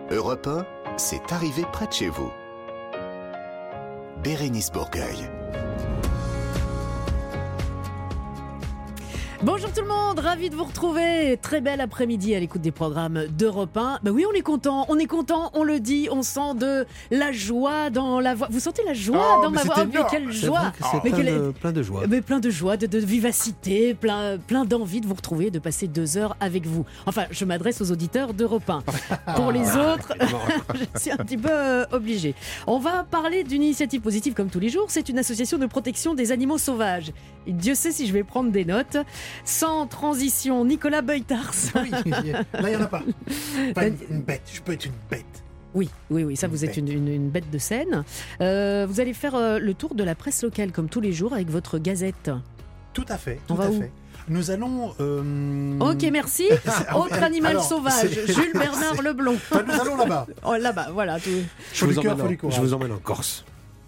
Europe 1, c'est arrivé près de chez vous. Bérénice Bourgueil. Bonjour tout le monde, ravi de vous retrouver. Très bel après-midi à l'écoute des programmes d'Europe 1. Ben oui, on est content, on le dit, on sent de la joie dans la voix. Vous sentez la joie dans ma voix? Mais quelle joie! Plein de joie. Mais plein de joie, de vivacité, plein d'envie de vous retrouver, de passer 2 heures avec vous. Enfin, je m'adresse aux auditeurs d'Europe 1. Pour les autres, je suis un petit peu obligée. On va parler d'une initiative positive comme tous les jours. C'est une association de protection des animaux sauvages. Et Dieu sait si je vais prendre des notes. Sans transition, Nicolas Beutars. Oui, là il n'y en a pas. Pas une bête, je peux être une bête. Oui, ça vous êtes une bête de scène. Vous allez faire le tour de la presse locale comme tous les jours avec votre gazette. Tout à fait, On va où ? Nous allons... Ok, merci. Autre animal sauvage, Jules Bernard Leblond. Nous allons là-bas. Oh, là-bas, voilà. Je vous emmène en Corse.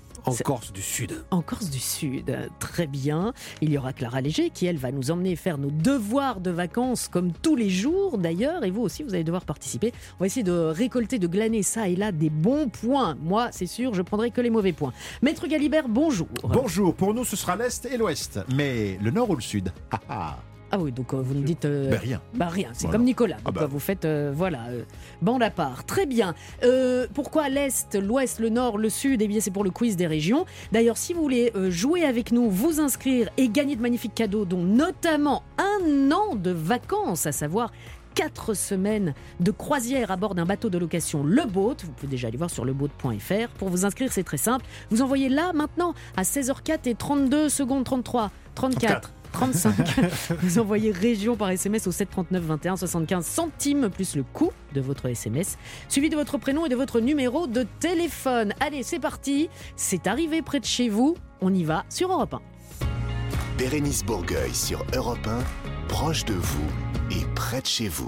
Corse du Sud. En Corse du Sud, très bien. Il y aura Clara Léger qui, elle, va nous emmener faire nos devoirs de vacances comme tous les jours d'ailleurs. Et vous aussi, vous allez devoir participer. On va essayer de récolter, de glaner ça et là des bons points. Moi, c'est sûr, je prendrai que les mauvais points. Maître Galibert, bonjour. Bonjour, pour nous ce sera l'Est et l'Ouest. Mais le Nord ou le Sud? Ah oui, donc vous nous dites... rien. Rien, c'est voilà. comme Nicolas. Donc vous faites, bande à part. Très bien. Pourquoi l'Est, l'Ouest, le Nord, le Sud? Eh bien, c'est pour le quiz des régions. D'ailleurs, si vous voulez jouer avec nous, vous inscrire et gagner de magnifiques cadeaux, dont notamment 1 an de vacances, à savoir 4 semaines de croisière à bord d'un bateau de location Le Boat. Vous pouvez déjà aller voir sur leboat.fr. Pour vous inscrire, c'est très simple. Vous envoyez là, maintenant, à 16h04 et 32 secondes 33, 34. 35. Vous envoyez région par SMS au 739 21 75 centimes plus le coût de votre SMS, suivi de votre prénom et de votre numéro de téléphone. Allez, c'est parti. C'est arrivé près de chez vous. On y va sur Europe 1. Bérénice Bourgueil sur Europe 1, proche de vous et près de chez vous.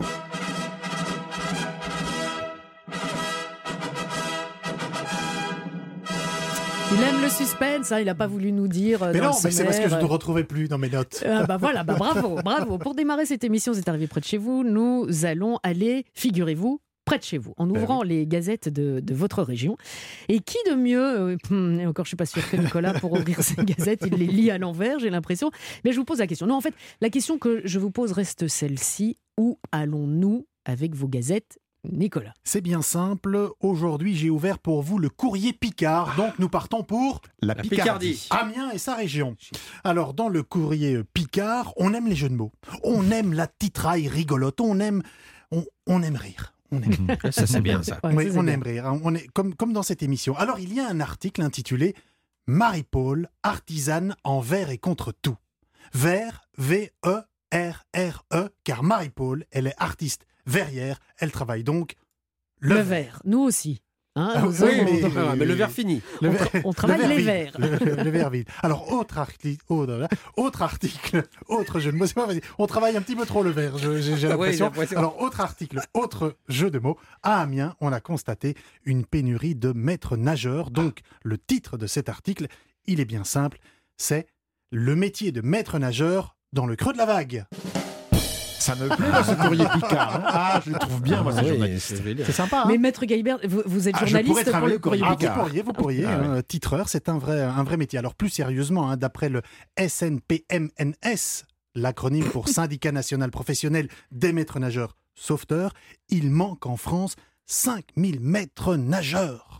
Il aime le suspense, hein, il n'a pas voulu nous dire. Mais non, mais c'est parce que je ne te retrouvais plus dans mes notes. Bravo. Pour démarrer cette émission, c'est arrivé près de chez vous. Nous allons aller, figurez-vous, près de chez vous, en ouvrant les gazettes de votre région. Et qui de mieux, et encore je ne suis pas sûre que Nicolas, pour ouvrir ces gazettes, il les lit à l'envers, j'ai l'impression. Mais je vous pose la question. Non, en fait, la question que je vous pose reste celle-ci. Où allons-nous avec vos gazettes, Nicolas? C'est bien simple. Aujourd'hui, j'ai ouvert pour vous le courrier Picard. Donc, nous partons pour La Picardie. Amiens et sa région. Alors, dans le courrier Picard, on aime les jeux de mots. On aime la titraille rigolote. On aime rire. Ça, c'est bien, ça. Oui, on aime rire. On est comme dans cette émission. Alors, il y a un article intitulé « Marie-Paul, artisane en verre et contre tout ». Verre, V-E-R-R-E, car Marie-Paul, elle est artiste verrière, elle travaille donc le verre. Nous aussi. Hein, mais le verre fini. On travaille les verres. Le verre vide. Alors, autre article, autre jeu de mots. C'est pas facile. On travaille un petit peu trop le verre, j'ai l'impression. Alors, autre article, autre jeu de mots. À Amiens, on a constaté une pénurie de maîtres nageurs. Donc, le titre de cet article, il est bien simple. C'est « Le métier de maître nageur dans le creux de la vague ». Ça me plaît dans ce courrier Picard. Je le trouve bien, moi, c'est sympa. Mais Maître Galibert, vous êtes journaliste pour le courrier Picard. Vous pourriez. Titreur, c'est un vrai métier. Alors plus sérieusement, d'après le SNPMNS, l'acronyme pour Syndicat National Professionnel des Maîtres Nageurs Sauveteurs, il manque en France 5000 maîtres nageurs.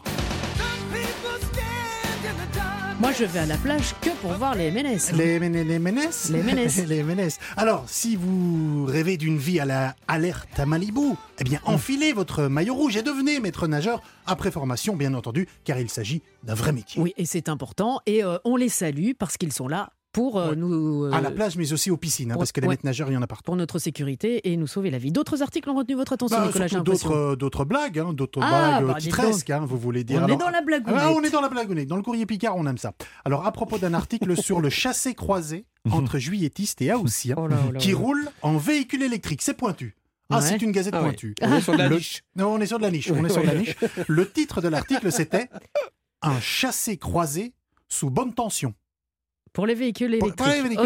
Moi, je vais à la plage que pour voir les MNS. Les MNS. Alors, si vous rêvez d'une vie à la alerte à Malibu, eh bien, enfilez votre maillot rouge et devenez maître nageur après formation, bien entendu, car il s'agit d'un vrai métier. Oui, et c'est important. Et on les salue parce qu'ils sont là pour nous... à la plage, mais aussi aux piscines, parce que les maîtres nageurs, il y en a partout. Pour notre sécurité et nous sauver la vie. D'autres articles ont retenu votre attention, Nicolas, j'ai l'impression. D'autres blagues, blagues titresques, vous voulez dire. On est dans la blagounette. On est dans la blagounette. Dans le courrier Picard, on aime ça. Alors, à propos d'un article sur le chassé-croisé entre juilletistes et haussiens, qui roule en véhicule électrique. C'est pointu. C'est une gazette pointue. On est sur de la niche. Non, on est sur de la niche. Le titre de l'article, c'était « Un chassé-croisé sous bonne tension ». Pour les véhicules électriques.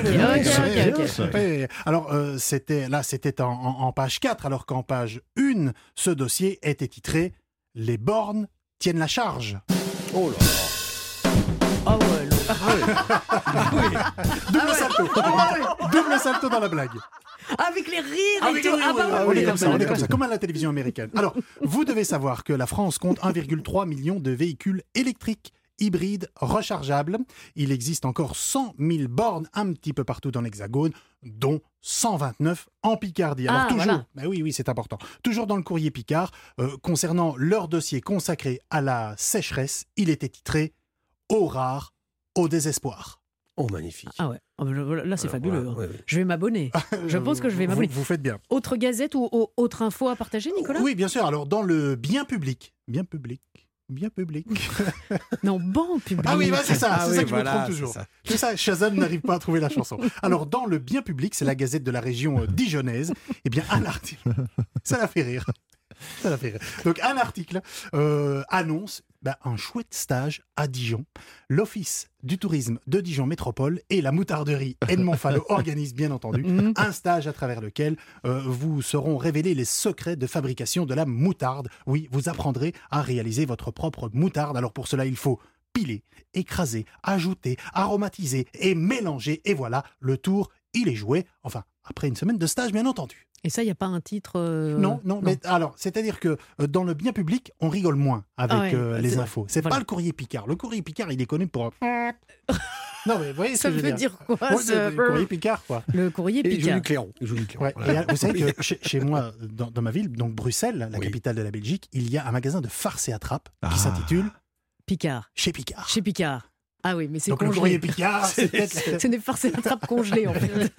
Ok. Alors, c'était en page 4, alors qu'en page 1, ce dossier était titré les bornes tiennent la charge. Oh là là. Ah ouais, Double salto. Double salto dans la blague. avec les rires Ah et oui, tout. oui, Ah oui, bah oui, oui, on est oui, comme ça, oui. on est comme ça, comme à la télévision américaine. Alors, vous devez savoir que la France compte 1,3 million de véhicules électriques, hybrides, rechargeables. Il existe encore 100 000 bornes un petit peu partout dans l'Hexagone, dont 129 en Picardie. Alors Ah, toujours, voilà. oui, c'est important. Toujours dans le courrier Picard, concernant leur dossier consacré à la sécheresse, il était titré « Eau rare, au désespoir ». Oh, magnifique. Ah ouais, ah bah là c'est fabuleux. Voilà, hein. ouais, ouais. Je vais m'abonner. Je pense que je vais m'abonner. Vous faites bien. Autre gazette ou autre info à partager, Nicolas? Oui, bien sûr. Alors, dans le bien public. Non, bon public. Ah oui, c'est ça, Ah c'est oui, ça que voilà, je me trompe toujours. c'est ça. C'est ça, Shazam n'arrive pas à trouver la chanson. Alors, dans le bien public, c'est la gazette de la région dijonnaise, eh bien, un article, ça la fait rire. Donc, un article annonce un chouette stage à Dijon. L'Office du tourisme de Dijon Métropole et la moutarderie Edmond Fallot organisent bien entendu un stage à travers lequel vous seront révélés les secrets de fabrication de la moutarde. Oui, vous apprendrez à réaliser votre propre moutarde. Alors pour cela, il faut piler, écraser, ajouter, aromatiser et mélanger. Et voilà, le tour, il est joué. Enfin, après une semaine de stage, bien entendu. Et ça, il n'y a pas un titre Non, mais alors, c'est-à-dire que dans le bien public, on rigole moins avec les c'est infos. C'est voilà. pas le courrier Picard. Le courrier Picard, il est connu pour... Non, mais vous voyez ce Ça que je veut veux dire quoi, Ouais, ce- le courrier Picard, quoi. Le courrier Et il joue Picard. du clairon. Il joue du clairon. Ouais. Voilà. Et vous savez que chez moi, dans ma ville, donc Bruxelles, la Oui. capitale de la Belgique, il y a un magasin de farce et attrape Ah. qui s'intitule Picard. Chez Picard. Chez Picard. Ah oui, mais c'est Donc le congelé. courrier Picard, c'est peut-être... C'est des farces et attrapes congelées, en fait.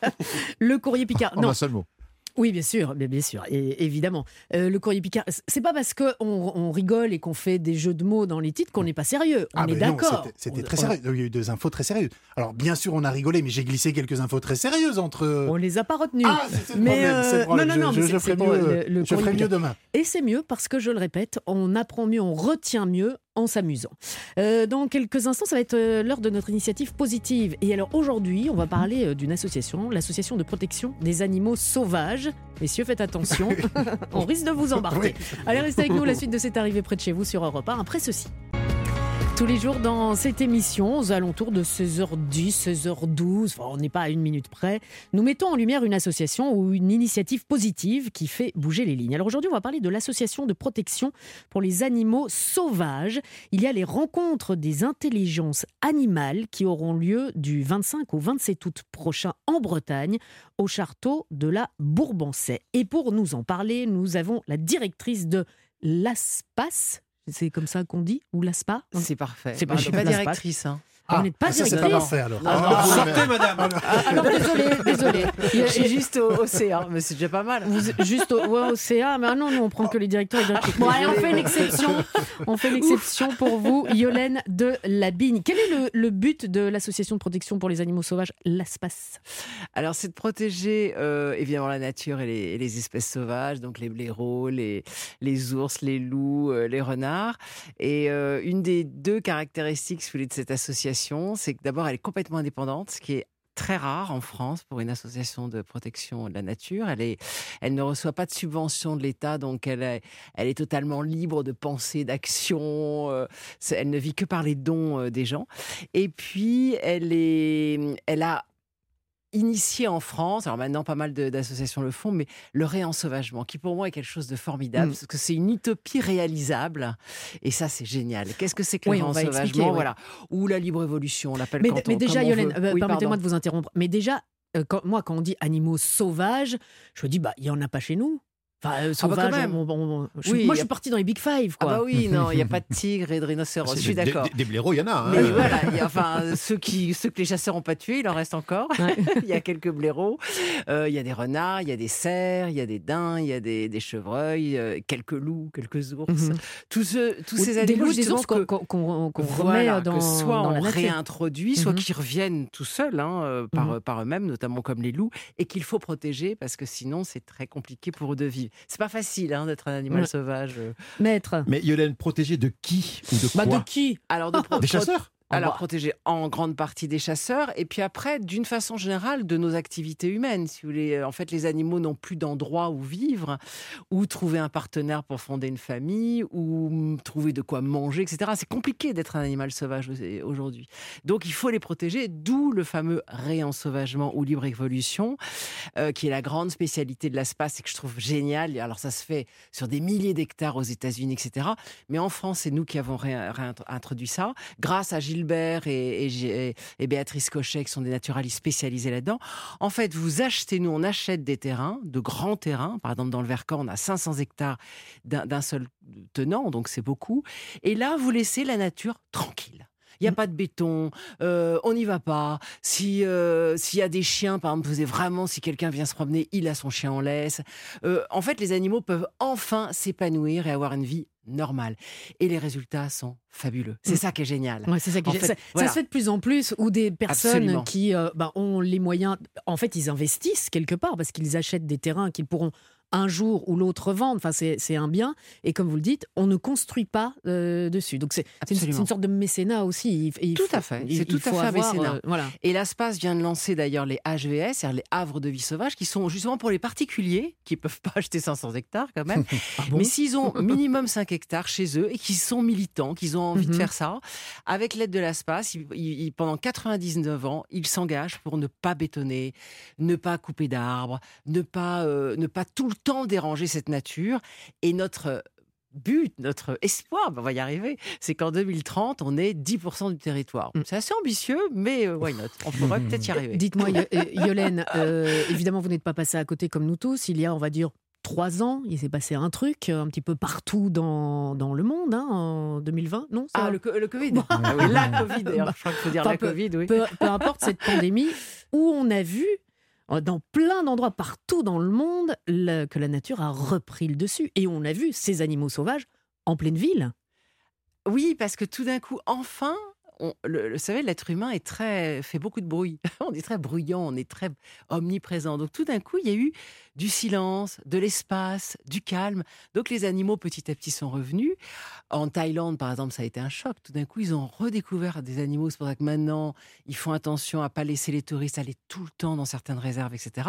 Le courrier Picard. En Non. un seul mot. Oui, bien sûr, et évidemment. Le courrier Picard, c'est pas parce qu'on rigole et qu'on fait des jeux de mots dans les titres qu'on n'est pas sérieux. On est mais non, d'accord. c'était très sérieux. Il y a eu des infos très sérieuses. Alors, bien sûr, on a rigolé, mais j'ai glissé quelques infos très sérieuses entre... On les a pas retenus. Ah, c'est le Mais, problème, c'est le problème. non, Je mais ferai c'est pour mieux, le je ferai courrier mieux demain. Et c'est mieux parce que, je le répète, on apprend mieux, on retient mieux en s'amusant. Dans quelques instants, ça va être l'heure de notre initiative positive. Et alors aujourd'hui, on va parler d'une association, l'association de protection des animaux sauvages. Messieurs, faites attention, on risque de vous embarquer. Oui. Allez, restez avec nous, la suite de C'est arrivé près de chez vous sur Europe 1, après ceci. Tous les jours dans cette émission, aux alentours de 16h10, 16h12, enfin, on n'est pas à une minute près, nous mettons en lumière une association ou une initiative positive qui fait bouger les lignes. Alors aujourd'hui, on va parler de l'association de protection pour les animaux sauvages. Il y a les rencontres des intelligences animales qui auront lieu du 25 au 27 août prochain en Bretagne, au château de la Bourbansais. Et pour nous en parler, nous avons la directrice de l'ASPAS. C'est comme ça qu'on dit? Ou l'ASPA? C'est parfait. C'est pas- Je suis pas la SPAS. directrice. Hein. Vous n'êtes pas ça, c'est directrice. pas parfait, alors. Sortez, madame. Alors désolé. Je suis juste au CA, mais c'est déjà pas mal. Juste au CA, mais non, nous on prend que les directeurs et directrices. Bon, allez, on fait l'exception pour vous, Yolène de Labigne. Quel est le but de l'association de protection pour les animaux sauvages, l'ASPAS? Alors, c'est de protéger évidemment la nature et les espèces sauvages, donc les blaireaux, les ours, les loups, les renards. Et une des deux caractéristiques, si vous voulez, de cette association, c'est que d'abord, elle est complètement indépendante, ce qui est très rare en France pour une association de protection de la nature. Elle ne reçoit pas de subvention de l'État, donc elle est totalement libre de pensée, d'action. Elle ne vit que par les dons des gens. Et puis, elle a initié en France, alors maintenant pas mal d'associations le font, mais le réensauvagement, qui pour moi est quelque chose de formidable, parce que c'est une utopie réalisable, et ça c'est génial. Qu'est-ce que c'est que le on va expliquer, réensauvagement, voilà, ou la libre évolution, on l'appelle Mais comme déjà, on Yolène, veut. Oui, permettez-moi pardon. de vous interrompre. Mais déjà, quand on dit animaux sauvages, je me dis, il n'y en a pas chez nous. Enfin, sauvages, quand même. moi Oui, je suis partie dans les Big Five, Ah quoi. bah oui, non, il n'y a pas de tigres et de rhinocéros, je suis d'accord. Des blaireaux, il y en a. Hein. Mais voilà, ceux que les chasseurs n'ont pas tués, il en reste encore. Ouais. Il y a quelques blaireaux, il y a des renards, il y a des cerfs, il y a des daims, il y a des chevreuils, quelques loups, quelques ours. Mhm. Tous ces Des animaux, loups, des justement, ours qu'on voilà, remet dans, que soit dans la on nature. réintroduit, soit Mhm. qu'ils reviennent tout seuls par eux-mêmes, notamment comme les loups, et qu'il faut protéger parce que sinon c'est très compliqué pour eux de vivre. C'est pas facile d'être un animal Ouais. sauvage. Maître. Mais Yolène, protégée de qui ou de quoi? De qui? Alors Ah, de Des chasseurs? Alors, protégés en grande partie des chasseurs, et puis après, d'une façon générale, de nos activités humaines. Si vous voulez, en fait, les animaux n'ont plus d'endroit où vivre, où trouver un partenaire pour fonder une famille, ou trouver de quoi manger, etc. C'est compliqué d'être un animal sauvage aujourd'hui. Donc, il faut les protéger, d'où le fameux réensauvagement ou libre évolution, qui est la grande spécialité de l'ASPAS et que je trouve génial. Alors, ça se fait sur des milliers d'hectares aux États-Unis, etc. Mais en France, c'est nous qui avons réintroduit ça, grâce à Gilbert et Béatrice Cochet, qui sont des naturalistes spécialisés là-dedans. En fait, on achète des terrains, de grands terrains. Par exemple, dans le Vercors, on a 500 hectares d'un seul tenant, donc c'est beaucoup. Et là, vous laissez la nature tranquille. Il n'y a pas de béton, on n'y va pas. S'il y a des chiens, par exemple, si quelqu'un vient se promener, il a son chien en laisse. En fait, les animaux peuvent enfin s'épanouir et avoir une vie normale. Et les résultats sont fabuleux. C'est ça qui est génial. Ouais, c'est ça qui est génial. Ça se fait de plus en plus où des personnes qui ont les moyens, en fait, ils investissent quelque part parce qu'ils achètent des terrains qu'ils pourront un jour ou l'autre vendre, enfin c'est un bien, et comme vous le dites, on ne construit pas dessus. Donc c'est une sorte de mécénat aussi. Tout à fait, c'est tout à fait un mécénat. Voilà. Et l'ASPAS vient de lancer d'ailleurs les HVS, c'est-à-dire les havres de vie sauvage, qui sont justement pour les particuliers, qui ne peuvent pas acheter 500 hectares quand même, mais s'ils ont minimum 5 hectares chez eux, et qu'ils sont militants, qu'ils ont envie de faire ça, avec l'aide de l'ASPAS, pendant 99 ans, ils s'engagent pour ne pas bétonner, ne pas couper d'arbres, ne pas tout le temps déranger cette nature. Et notre but, notre espoir, on va y arriver, c'est qu'en 2030, on ait 10% du territoire. C'est assez ambitieux, mais why not ? On pourrait peut-être y arriver. Dites-moi, Yolène, évidemment, vous n'êtes pas passée à côté comme nous tous. Il y a, on va dire, 3 ans, il s'est passé un truc un petit peu partout dans le monde, en 2020, non ça... le Covid. Oui, la Covid, d'ailleurs. Je crois qu'il faut dire la Covid, oui. Peu importe cette pandémie, où on a vu dans plein d'endroits partout dans le monde que la nature a repris le dessus. Et on a vu ces animaux sauvages en pleine ville. Oui, parce que tout d'un coup, enfin... vous savez, l'être humain fait beaucoup de bruit. On est très bruyant, on est très omniprésent. Donc tout d'un coup, il y a eu du silence, de l'espace, du calme. Donc les animaux, petit à petit, sont revenus. En Thaïlande, par exemple, ça a été un choc. Tout d'un coup, ils ont redécouvert des animaux. C'est pour ça que maintenant, ils font attention à ne pas laisser les touristes aller tout le temps dans certaines réserves, etc.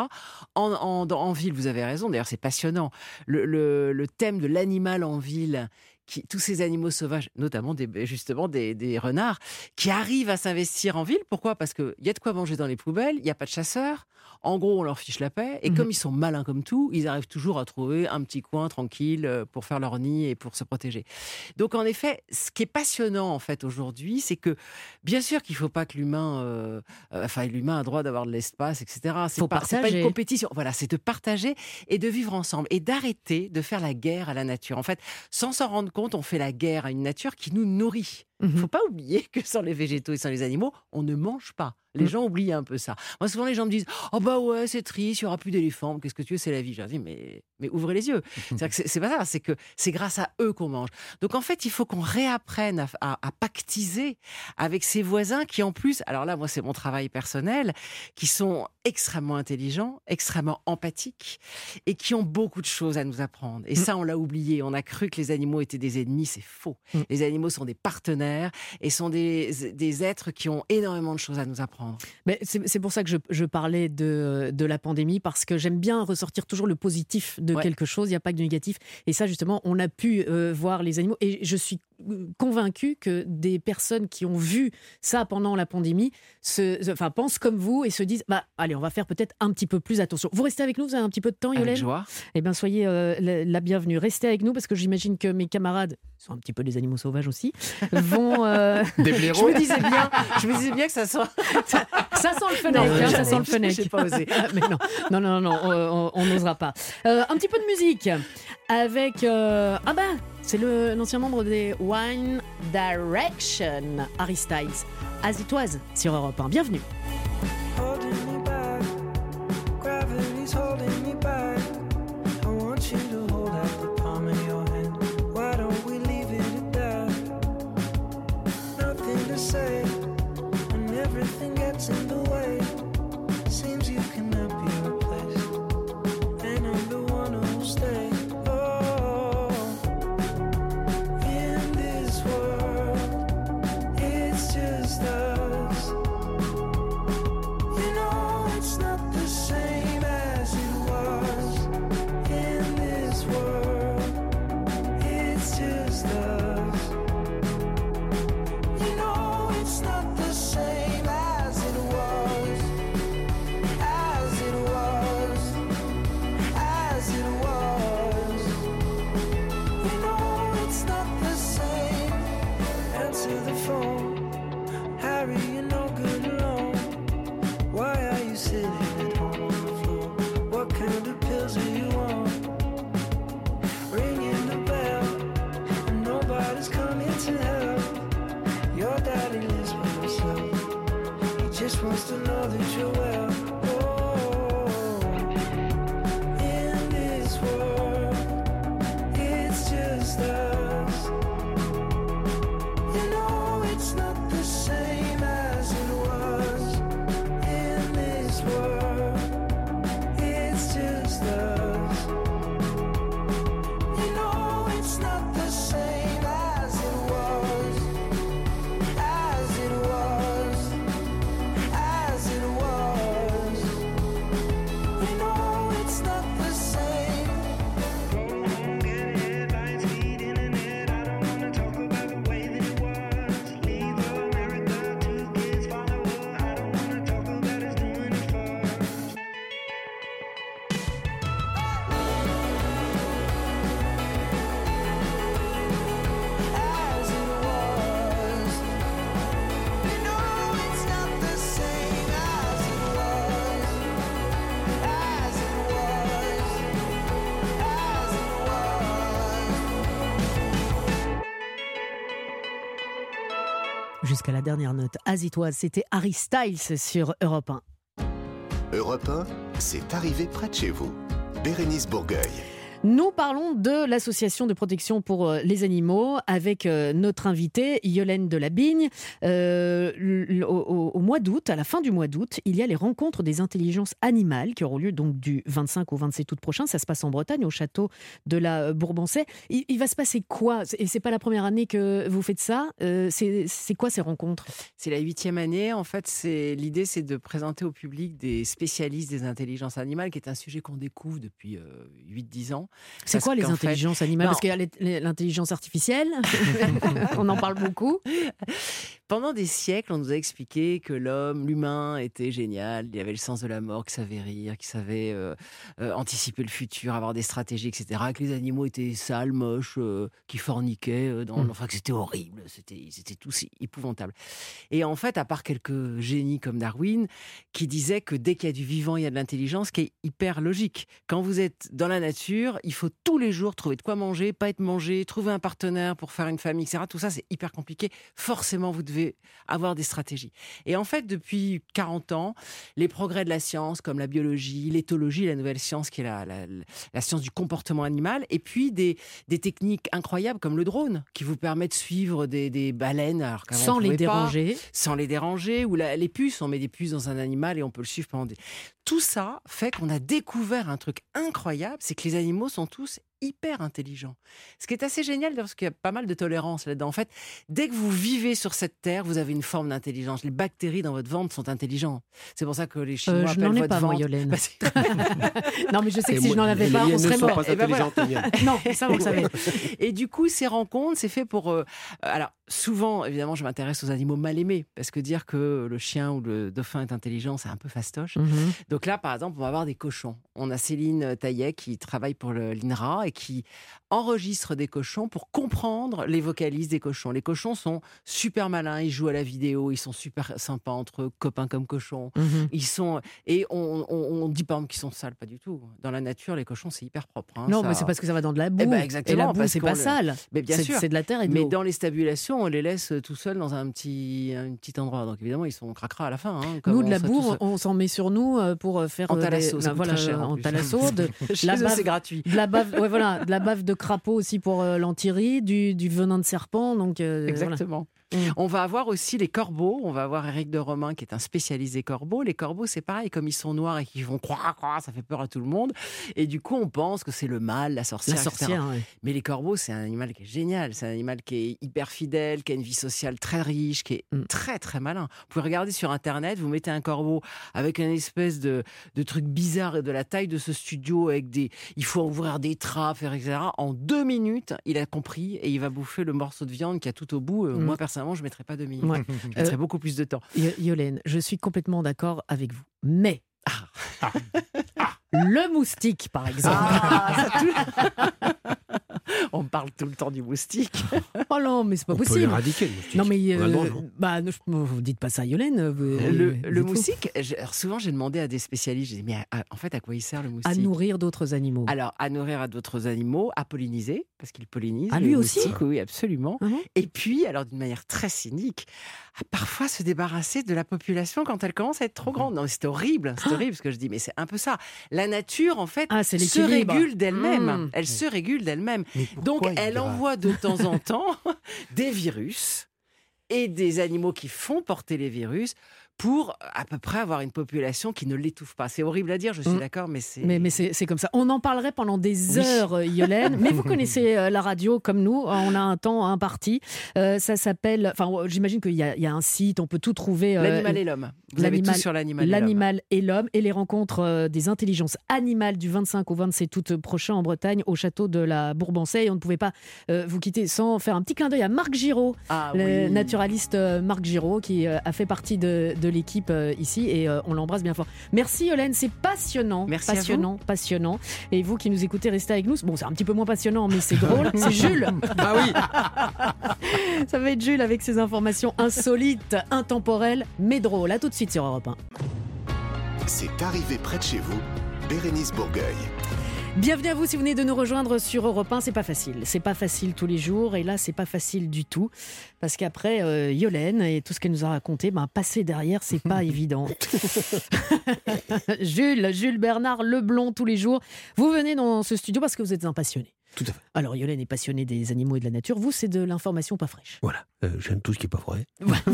En ville, vous avez raison. D'ailleurs, c'est passionnant. Le thème de l'animal en ville... tous ces animaux sauvages, notamment des renards, qui arrivent à s'investir en ville. Pourquoi ? Parce qu'il y a de quoi manger dans les poubelles, il n'y a pas de chasseurs. En gros, on leur fiche la paix. Et comme ils sont malins comme tout, ils arrivent toujours à trouver un petit coin tranquille pour faire leur nid et pour se protéger. Donc, en effet, ce qui est passionnant, en fait, aujourd'hui, c'est que, bien sûr qu'il ne faut pas que l'humain a droit d'avoir de l'espace, etc. C'est pas une compétition. Voilà, c'est de partager et de vivre ensemble. Et d'arrêter de faire la guerre à la nature. En fait, sans s'en rendre compte, on fait la guerre à une nature qui nous nourrit. Il ne faut pas oublier que sans les végétaux et sans les animaux, on ne mange pas. Les gens oublient un peu ça. Moi, souvent, les gens me disent « Oh bah ouais, c'est triste, il n'y aura plus d'éléphants. Qu'est-ce que tu veux, c'est la vie. » Je leur dis « Mais ouvrez les yeux. » C'est pas ça, c'est que c'est grâce à eux qu'on mange. Donc, en fait, il faut qu'on réapprenne à pactiser avec ses voisins qui, en plus, alors là, moi, c'est mon travail personnel, qui sont extrêmement intelligents, extrêmement empathiques et qui ont beaucoup de choses à nous apprendre. Et ça, on l'a oublié. On a cru que les animaux étaient des ennemis. C'est faux. Les animaux sont des partenaires et sont des êtres qui ont énormément de choses à nous apprendre. Mais c'est pour ça que je parlais de la pandémie, parce que j'aime bien ressortir toujours le positif de quelque chose, il n'y a pas que du négatif. Et ça, justement, on a pu voir les animaux. Et je suis convaincue que des personnes qui ont vu ça pendant la pandémie pensent comme vous et se disent allez, on va faire peut-être un petit peu plus attention. Vous restez avec nous, vous avez un petit peu de temps, Yolène ? Avec joie. Eh bien, soyez la bienvenue. Restez avec nous, parce que j'imagine que mes camarades, qui sont un petit peu des animaux sauvages aussi, vont... Des blaireaux. Je me disais bien que ça soit... Ça sent le fenêtre, ça sent le fenêtre. J'ai pas osé. Mais non, on n'osera pas. Un petit peu de musique avec... c'est l'ancien membre des One Direction, Harry Styles. As It Was sur Europe 1. Bienvenue. Just just to know that you're well. In this world, it's just us. You know it's not the same as it was. In this world, it's just us. You know it's not the same as it was. As it was. As it was. You know it's not the same. Go home, get hit by speed internet. I don't wanna talk about the way that it was. Leave America, 2 kids follow her. I don't wanna talk about us doing it first. As it was. You know it's not the same as it was. As it was. As it was. Jusqu'à la dernière note. As it was, c'était Harry Styles sur Europe 1. Europe 1, c'est arrivé près de chez vous. Bérénice Bourgueil. Nous parlons de l'association de protection pour les animaux avec notre invitée Yolène Delabigne. Au mois d'août, à la fin du mois d'août, il y a les rencontres des intelligences animales qui auront lieu donc du 25 au 27 août prochain. Ça se passe en Bretagne, au château de la Bourbansais. Il va se passer quoi ? Et c'est pas la première année que vous faites ça. C'est quoi ces rencontres ? C'est la 8e année. En fait, l'idée, c'est de présenter au public des spécialistes des intelligences animales, qui est un sujet qu'on découvre depuis 8-10 ans. C'est quoi les intelligences animales ? Parce qu'il y a l'intelligence artificielle, on en parle beaucoup. Pendant des siècles, on nous a expliqué que l'humain était génial, il avait le sens de la mort, qu'il savait rire, qu'il savait anticiper le futur, avoir des stratégies, etc. Que les animaux étaient sales, moches, qui forniquaient, enfin que c'était horrible, c'était tout si épouvantable. Et en fait, à part quelques génies comme Darwin, qui disaient que dès qu'il y a du vivant, il y a de l'intelligence, qui est hyper logique. Quand vous êtes dans la nature, il faut tous les jours trouver de quoi manger, pas être mangé, trouver un partenaire pour faire une famille, etc. Tout ça, c'est hyper compliqué. Forcément, vous devez avoir des stratégies. Et en fait, depuis 40 ans, les progrès de la science, comme la biologie, l'éthologie, la nouvelle science qui est la science du comportement animal, et puis des techniques incroyables comme le drone, qui vous permet de suivre des baleines alors qu'avant, sans les déranger. Sans les déranger, ou les puces, on met des puces dans un animal et on peut le suivre pendant des... Tout ça fait qu'on a découvert un truc incroyable, c'est que les animaux sont tous hyper intelligents. Ce qui est assez génial, parce qu'il y a pas mal de tolérance là-dedans. En fait, dès que vous vivez sur cette terre, vous avez une forme d'intelligence. Les bactéries dans votre ventre sont intelligentes. C'est pour ça que les Chinois appellent votre ventre... Je n'en ai pas, moi, Yolène. Non, mais je sais que si je n'en avais pas, on serait mort. Non, ça, vous le savez. Et du coup, ces rencontres, c'est fait pour... alors, souvent, évidemment, je m'intéresse aux animaux mal aimés, parce que dire que le chien ou le dauphin est intelligent, c'est un peu fastoche. Donc là, par exemple, on va avoir des cochons. On a Céline Taillet qui travaille pour l'INRA et qui enregistre des cochons pour comprendre les vocalises des cochons. Les cochons sont super malins, ils jouent à la vidéo, ils sont super sympas entre eux, copains comme cochons. Ils sont... Et on dit pas qu'ils sont sales, pas du tout. Dans la nature, les cochons, c'est hyper propre. Non, mais c'est parce que ça va dans de la boue. Exactement, et la boue, c'est pas sale. Mais bien sûr. C'est de la terre et de l'eau. Mais l'eau. dans les stabulations, on les laisse tout seuls dans un petit endroit. Donc évidemment, ils sont cracra à la fin. Nous, de la boue, on s'en met sur nous pour faire... En thalasso, ça coûte très cher. En thalasso. C'est gratuit. De la bave de crapaud aussi pour l'antirie, du venin de serpent. Donc, exactement. On va avoir aussi les corbeaux. On va avoir Éric de Romain qui est un spécialiste des corbeaux. Les corbeaux, c'est pareil, comme ils sont noirs et qu'ils vont croire, ça fait peur à tout le monde. Et du coup, on pense que c'est le mal, la sorcière, etc. Ouais. Mais les corbeaux, c'est un animal qui est génial. C'est un animal qui est hyper fidèle, qui a une vie sociale très riche, qui est très très malin. Vous pouvez regarder sur Internet, vous mettez un corbeau avec une espèce de truc bizarre de la taille de ce studio, avec il faut ouvrir des trappes, etc. En 2 minutes, il a compris et il va bouffer le morceau de viande qu'il y a tout au bout. Moi, personnellement, je ne mettrais pas 2 minutes. Ouais. Je mettrais beaucoup plus de temps. Yolène, je suis complètement d'accord avec vous. Mais le moustique, par exemple. parle tout le temps du moustique. Oh non, mais c'est pas On peut possible. l'éradiquer, le moustique. Non, mais On a le droit, non vous dites pas ça, Yolène. Le moustique, alors souvent j'ai demandé à des spécialistes, j'ai dit, mais en fait, à quoi il sert le moustique? À nourrir d'autres animaux. Alors, à nourrir à d'autres animaux, à polliniser, parce qu'il pollinise. Ah, le lui aussi? moustique, oui, absolument. Ah bon Et puis, alors d'une manière très cynique, à parfois se débarrasser de la population quand elle commence à être trop grande. Non, c'est horrible ce que je dis, mais c'est un peu ça. La nature, en fait, c'est se l'équilibre. régule d'elle-même. Mmh. Elle se régule d'elle-même. Mais Donc, pourquoi il elle dira- envoie de temps en temps des virus et des animaux qui font porter les virus pour à peu près avoir une population qui ne l'étouffe pas. C'est horrible à dire, je suis d'accord, mais c'est... Mais c'est comme ça. On en parlerait pendant des Oui. heures, Yolène. Mais vous connaissez la radio comme nous. On a un temps imparti. Ça s'appelle... Enfin, j'imagine qu'il y a un site, on peut tout trouver. L'animal et l'homme. Vous avez tout l'animal- sur l'animal et l'homme. L'animal et l'homme et les rencontres des intelligences animales du 25 au 27 août prochain en Bretagne au château de la Bourbansais. On ne pouvait pas vous quitter sans faire un petit clin d'œil à Marc Giraud, Ah le oui. naturaliste Marc Giraud qui a fait partie de l'équipe ici et on l'embrasse bien fort. Merci Yolène, c'est passionnant. Merci à vous. Passionnant. Et vous qui nous écoutez, restez avec nous. Bon, c'est un petit peu moins passionnant, mais c'est drôle. C'est Jules. Ah oui. Ça va être Jules avec ses informations insolites, intemporelles, mais drôles. À tout de suite sur Europe 1. C'est arrivé près de chez vous, Bérénice Bourgueil. Bienvenue à vous si vous venez de nous rejoindre sur Europe 1. C'est pas facile tous les jours et là c'est pas facile du tout parce qu'après Yolène et tout ce qu'elle nous a raconté, passer derrière c'est pas évident. Jules Bernard Leblond tous les jours. Vous venez dans ce studio parce que vous êtes un passionné. Tout à fait. Alors Yolène est passionnée des animaux et de la nature. Vous c'est de l'information pas fraîche. Voilà, j'aime tout ce qui n'est pas vrai.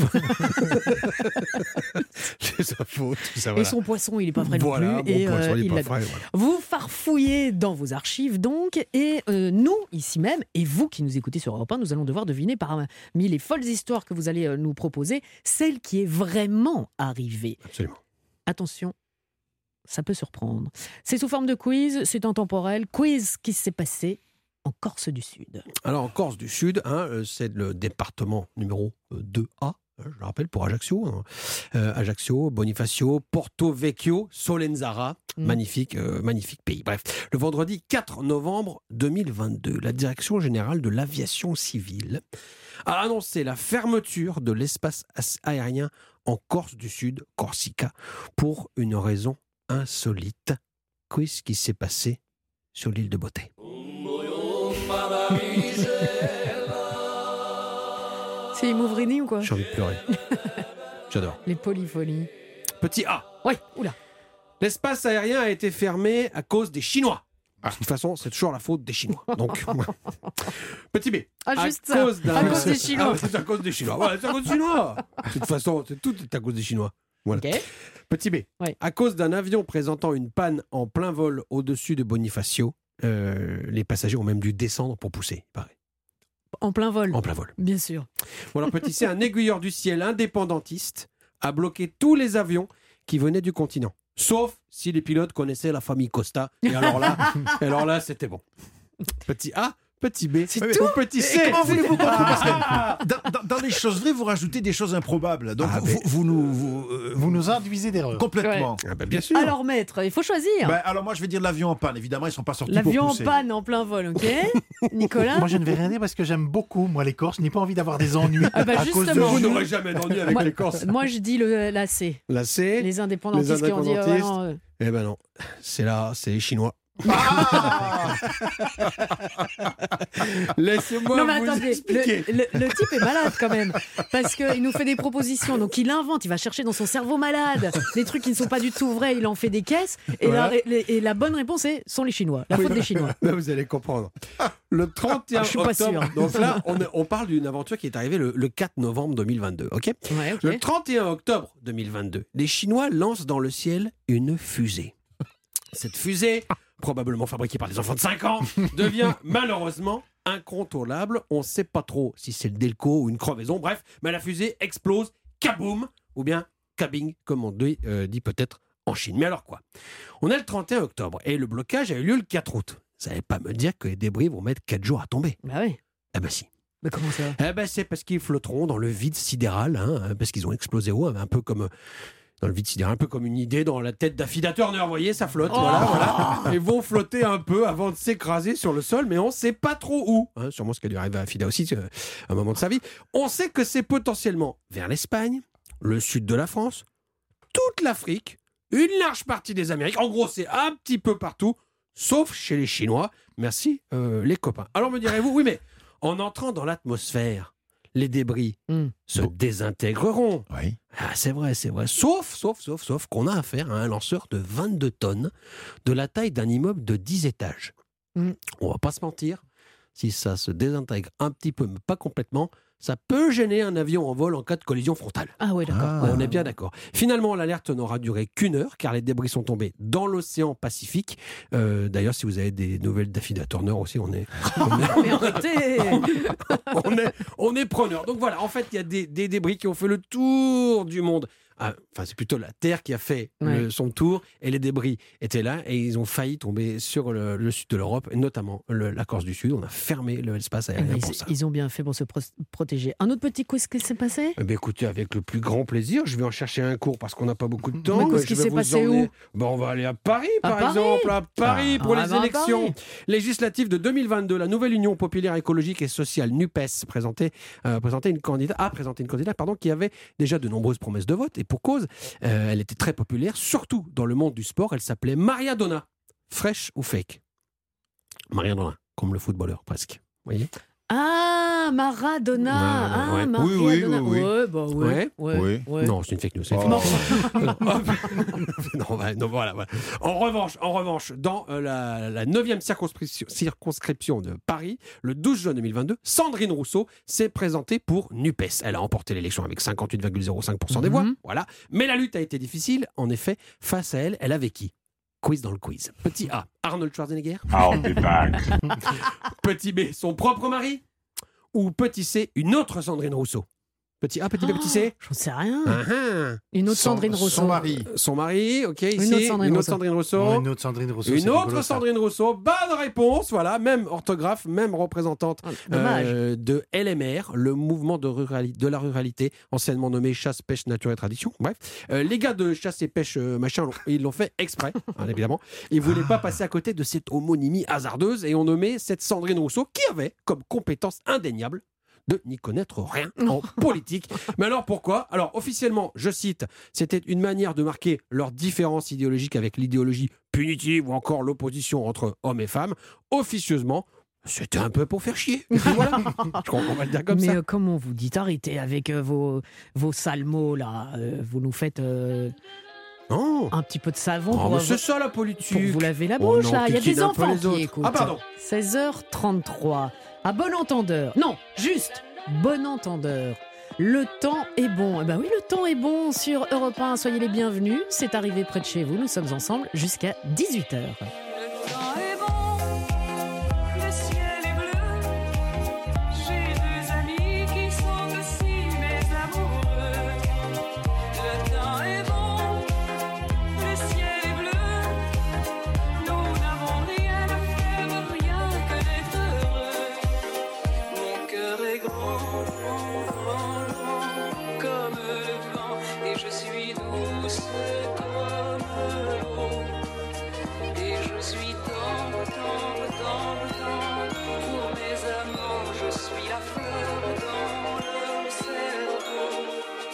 Les infos, tout ça, Et voilà. son poisson il est pas frais Voilà, non mon plus et poisson, il est pas l'adore. frais, voilà. Vous farfouillez dans vos archives donc, et nous, ici même, et vous qui nous écoutez sur Europe 1, nous allons devoir deviner parmi les folles histoires que vous allez nous proposer, celle qui est vraiment arrivée. Absolument. Attention, ça peut surprendre. C'est sous forme de quiz, c'est intemporel. Quiz qui s'est passé en Corse du Sud. Alors, en Corse du Sud, c'est le département numéro 2A, je le rappelle, pour Ajaccio. Ajaccio, Bonifacio, Porto Vecchio, Solenzara. Magnifique pays. Bref, le vendredi 4 novembre 2022, la Direction générale de l'aviation civile a annoncé la fermeture de l'espace aérien en Corse du Sud, Corsica, pour une raison insolite. Qu'est-ce qui s'est passé sur l'île de Beauté? C'est Mouvrini ou quoi? J'ai envie de pleurer. J'adore. Les polyphonies. Petit A. Ouais, oula. L'espace aérien a été fermé à cause des Chinois. De toute façon, c'est toujours la faute des Chinois. Donc, petit B. Ah, juste à ça. cause d'un- À cause des Chinois. Ah, c'est à cause des Chinois. Voilà, c'est à cause des Chinois. De toute façon, tout est à cause des Chinois. Voilà. Ok. Petit B. Ouais. À cause d'un avion présentant une panne en plein vol au-dessus de Bonifacio, les passagers ont même dû descendre pour pousser, il paraît. En plein vol. En plein vol. Bien sûr. Bon, alors, petit C, un aiguilleur du ciel indépendantiste a bloqué tous les avions qui venaient du continent. Sauf si les pilotes connaissaient la famille Costa. Et alors là, c'était bon. Petit A, petit B, ou petit C. Et comment voulez-vous qu'on trouve? Parce que dans les choses vraies, vous rajoutez des choses improbables. Donc, vous nous induisez d'erreur. Complètement. Ah bah, bien sûr. Alors maître, il faut choisir. Alors moi, je vais dire l'avion en panne. Évidemment, ils ne sont pas sortis L'avion pour en pousser. panne en plein vol, ok? Nicolas? Moi, je ne vais rien dire parce que j'aime beaucoup, moi, les Corses. Je n'ai pas envie d'avoir des ennuis Ah bah, à cause de justement. Vous vous. n'aurez jamais d'ennui avec Moi- les Corses. Moi, je dis la C. La C. Les indépendantistes qui ont dit... indépendantistes. non, Eh ben non, c'est les Chinois. Laissez-moi Non mais vous attendez, expliquer. le type est malade quand même, parce qu'il nous fait des propositions, donc il invente, il va chercher dans son cerveau malade des trucs qui ne sont pas du tout vrais, il en fait des caisses, et, Voilà. la bonne réponse sont les Chinois, la faute des Chinois. Là, vous allez comprendre. Le 31 Je suis pas octobre, sûre. donc là, on parle d'une aventure qui est arrivée le 4 novembre 2022, ok? Ouais, ok. Le 31 octobre 2022, les Chinois lancent dans le ciel une fusée. Cette fusée, probablement fabriquée par des enfants de 5 ans, devient malheureusement incontrôlable. On ne sait pas trop si c'est le Delco ou une crevaison, bref, mais la fusée explose, kaboum, ou bien kabing, comme on dit peut-être en Chine. Mais alors quoi? On est le 31 octobre et le blocage a eu lieu le 4 août. Vous n'allez pas me dire que les débris vont mettre 4 jours à tomber. Bah oui, Eh ben si. mais comment ça? Eh ben c'est parce qu'ils flotteront dans le vide sidéral, parce qu'ils ont explosé haut, un peu comme dans le vide sidéral, un peu comme une idée dans la tête d'Affida Turner, vous voyez, ça flotte, voilà. Ils vont flotter un peu avant de s'écraser sur le sol, mais on ne sait pas trop où. Hein, sûrement ce qui a dû arriver à Affida aussi, à un moment de sa vie. On sait que c'est potentiellement vers l'Espagne, le sud de la France, toute l'Afrique, une large partie des Amériques. En gros, c'est un petit peu partout, sauf chez les Chinois. Merci, les copains. Alors me direz-vous, oui, mais en entrant dans l'atmosphère, les débris se désintégreront. Oui. Ah, c'est vrai. Sauf qu'on a affaire à un lanceur de 22 tonnes, de la taille d'un immeuble de 10 étages. On va pas se mentir, si ça se désintègre un petit peu, mais pas complètement, ça peut gêner un avion en vol en cas de collision frontale. Ah oui, d'accord. On est bien d'accord. Finalement, l'alerte n'aura duré qu'une heure, car les débris sont tombés dans l'océan Pacifique. D'ailleurs, si vous avez des nouvelles d'Affida Turner aussi, on est preneurs. Donc voilà, en fait, il y a des débris qui ont fait le tour du monde. Enfin, c'est plutôt la Terre qui a fait son tour, et les débris étaient là, et ils ont failli tomber sur le sud de l'Europe, et notamment la Corse du Sud. On a fermé l'espace aérien pour ça. Ils ont bien fait pour se protéger. Un autre petit quiz, qu'est-ce qui s'est passé ? Écoutez, avec le plus grand plaisir, je vais en chercher un court parce qu'on n'a pas beaucoup de temps. Qu'est-ce qui s'est passé où ? On va aller à Paris, par exemple, pour les élections législatives de 2022. La nouvelle Union populaire écologique et sociale NUPES a présenté une candidate qui avait déjà de nombreuses promesses de vote, et pour cause, elle était très populaire, surtout dans le monde du sport. Elle s'appelait Maria Donna. Fraîche ou fake ? Maria Donna, comme le footballeur presque. Vous voyez ? Ah, Maradona. Oui. Non, c'est une fake news. Non, voilà. En revanche, dans la 9e circonscription de Paris, le 12 juin 2022, Sandrine Rousseau s'est présentée pour NUPES. Elle a remporté l'élection avec 58,05% des voix. Voilà. Mais la lutte a été difficile. En effet, face à elle, elle avait qui ? Quiz dans le quiz. Petit A, Arnold Schwarzenegger. I'll be back. Petit B, son propre mari. Ou petit C, une autre Sandrine Rousseau. Petit A, petit B, petit C. J'en sais rien. Une autre Sandrine Rousseau. Son mari, ok, ici. Une autre Sandrine Rousseau. Une autre Sandrine Rousseau. Une autre Sandrine Rousseau. Bonne réponse, voilà. Même orthographe, même représentante de LMR, le mouvement de la ruralité, anciennement nommé Chasse, Pêche, Nature et Tradition. Bref, les gars de Chasse et Pêche, ils l'ont fait exprès, évidemment. Ils ne voulaient pas passer à côté de cette homonymie hasardeuse et ont nommé cette Sandrine Rousseau qui avait comme compétence indéniable de n'y connaître rien en politique. Mais alors pourquoi ? Alors officiellement, je cite, c'était une manière de marquer leur différence idéologique avec l'idéologie punitive ou encore l'opposition entre hommes et femmes. Officieusement, c'était un peu pour faire chier. Et puis voilà, je crois qu'on va le dire comme ça. Mais comment vous dites arrêtez avec vos sales mots là vous nous faites un petit peu de savon c'est ça la politique. pour vous laver la bouche là. Il y a des enfants qui écoutent. Ah pardon. 16h33. À bon entendeur. Non, juste bon entendeur. Le temps est bon. Eh ben oui, le temps est bon sur Europe 1. Soyez les bienvenus. C'est arrivé près de chez vous. Nous sommes ensemble jusqu'à 18h. Le temps est bon, le ciel est bleu. J'ai deux amis qui sont aussi mes amoureux. Le temps est bon, le ciel est bleu. Nous n'avons rien à faire, rien que d'être heureux. Mon cœur est grand, grand, grand comme le vent, et je suis douce comme l'eau. Et je suis tendre, tendre, tendre, tendre pour mes amants. Je suis la fleur dans leur cerveau.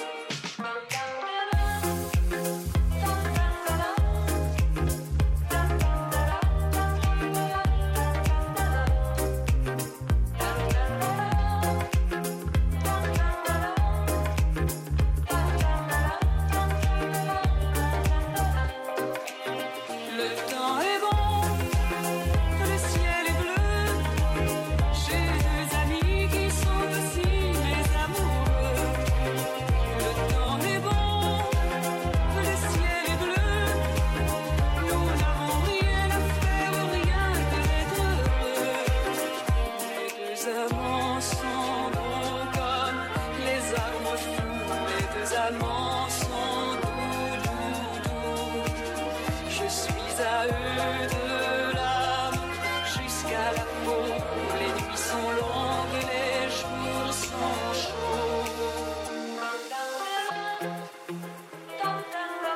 Le temps est bon, le ciel est bleu. J'ai deux amis qui sont aussi mes amoureux. Le temps est bon, le ciel est bleu. Nous n'avons rien à faire, rien que d'être heureux. Les deux amants sont beaux comme les arbres fous. Les deux amants sont doux, doux, doux. Je suis à eux de l'âme jusqu'à la peau. Les nuits sont longues, les jours sont chauds.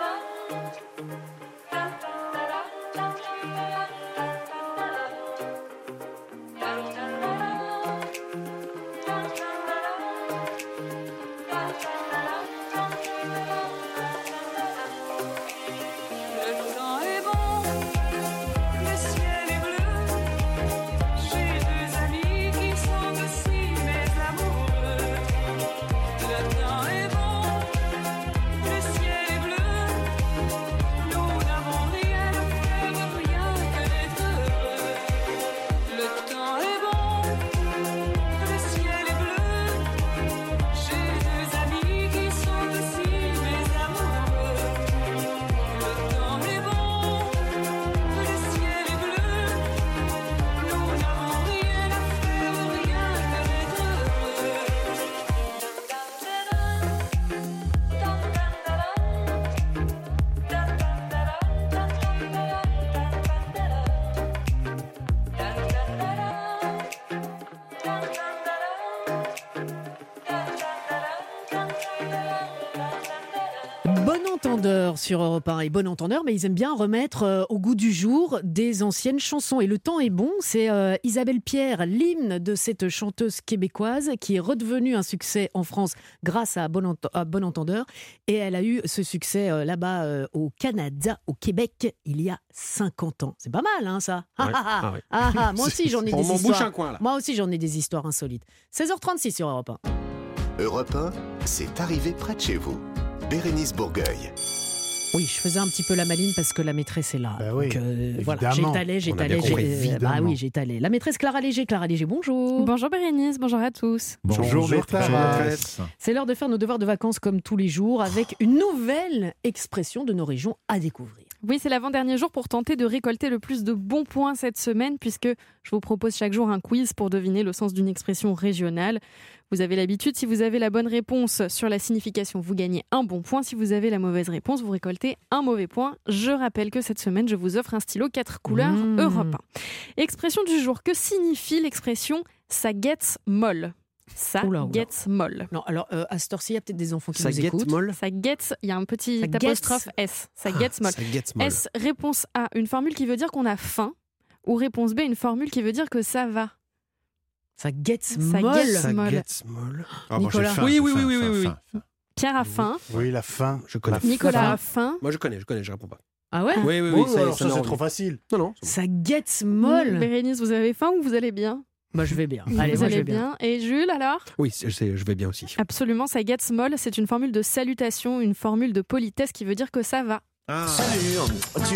Bon entendeur sur Europe 1 et bon entendeur, mais ils aiment bien remettre au goût du jour des anciennes chansons. Et le temps est bon, c'est Isabelle Pierre, l'hymne de cette chanteuse québécoise qui est redevenue un succès en France grâce à Bon entendeur. Et elle a eu ce succès là-bas au Canada, au Québec, il y a 50 ans. C'est pas mal, hein, ça. Ouais. Moi aussi, j'en ai des On m'en histoires. bouche un coin, là. Moi aussi, j'en ai des histoires insolites. 16h36 sur Europe 1. Europe 1, c'est arrivé près de chez vous. Bérénice Bourgueil. Oui, je faisais un petit peu la maline parce que la maîtresse est là. Bah oui, voilà, évidemment. j'étalais. J'étalais. La maîtresse Clara Léger, bonjour. Bonjour Bérénice, bonjour à tous. Bonjour maîtresse. C'est l'heure de faire nos devoirs de vacances comme tous les jours avec une nouvelle expression de nos régions à découvrir. Oui, c'est l'avant-dernier jour pour tenter de récolter le plus de bons points cette semaine puisque je vous propose chaque jour un quiz pour deviner le sens d'une expression régionale. Vous avez l'habitude, si vous avez la bonne réponse sur la signification, vous gagnez un bon point. Si vous avez la mauvaise réponse, vous récoltez un mauvais point. Je rappelle que cette semaine, je vous offre un stylo 4 couleurs Europe 1. Expression du jour, que signifie l'expression « ça guette molle » ? Ça guette molle. Non, alors à cette heure-ci, il y a peut-être des enfants qui Ça nous guette écoutent. molle. Ça guette, il y a un petit Ça apostrophe S. Ça guette molle. Ça guette molle. S, réponse A, une formule qui veut dire qu'on a faim. Ou réponse B, une formule qui veut dire que ça va. Ça guette Ça molle. guette Ça molle. guette molle. Ah, moi, j'ai Nicolas. faim, Oui, j'ai oui, faim, oui, faim, oui, faim, faim. Pierre a faim. Oui, la fin. Je connais. Nicolas a faim. Moi, je connais, je réponds pas. Ah ouais Oui, oui, Oh, oui. alors ça, m'est c'est revenu. trop facile. Non. Ça guette molle. Bérénice, vous avez faim ou vous allez bien? Bah, je vais bien. Allez, vous moi, je allez vais bien. bien. Et Jules, alors? Oui, je vais bien aussi. Absolument, ça guette molle, c'est une formule de salutation, une formule de politesse qui veut dire que ça va. Salut, tu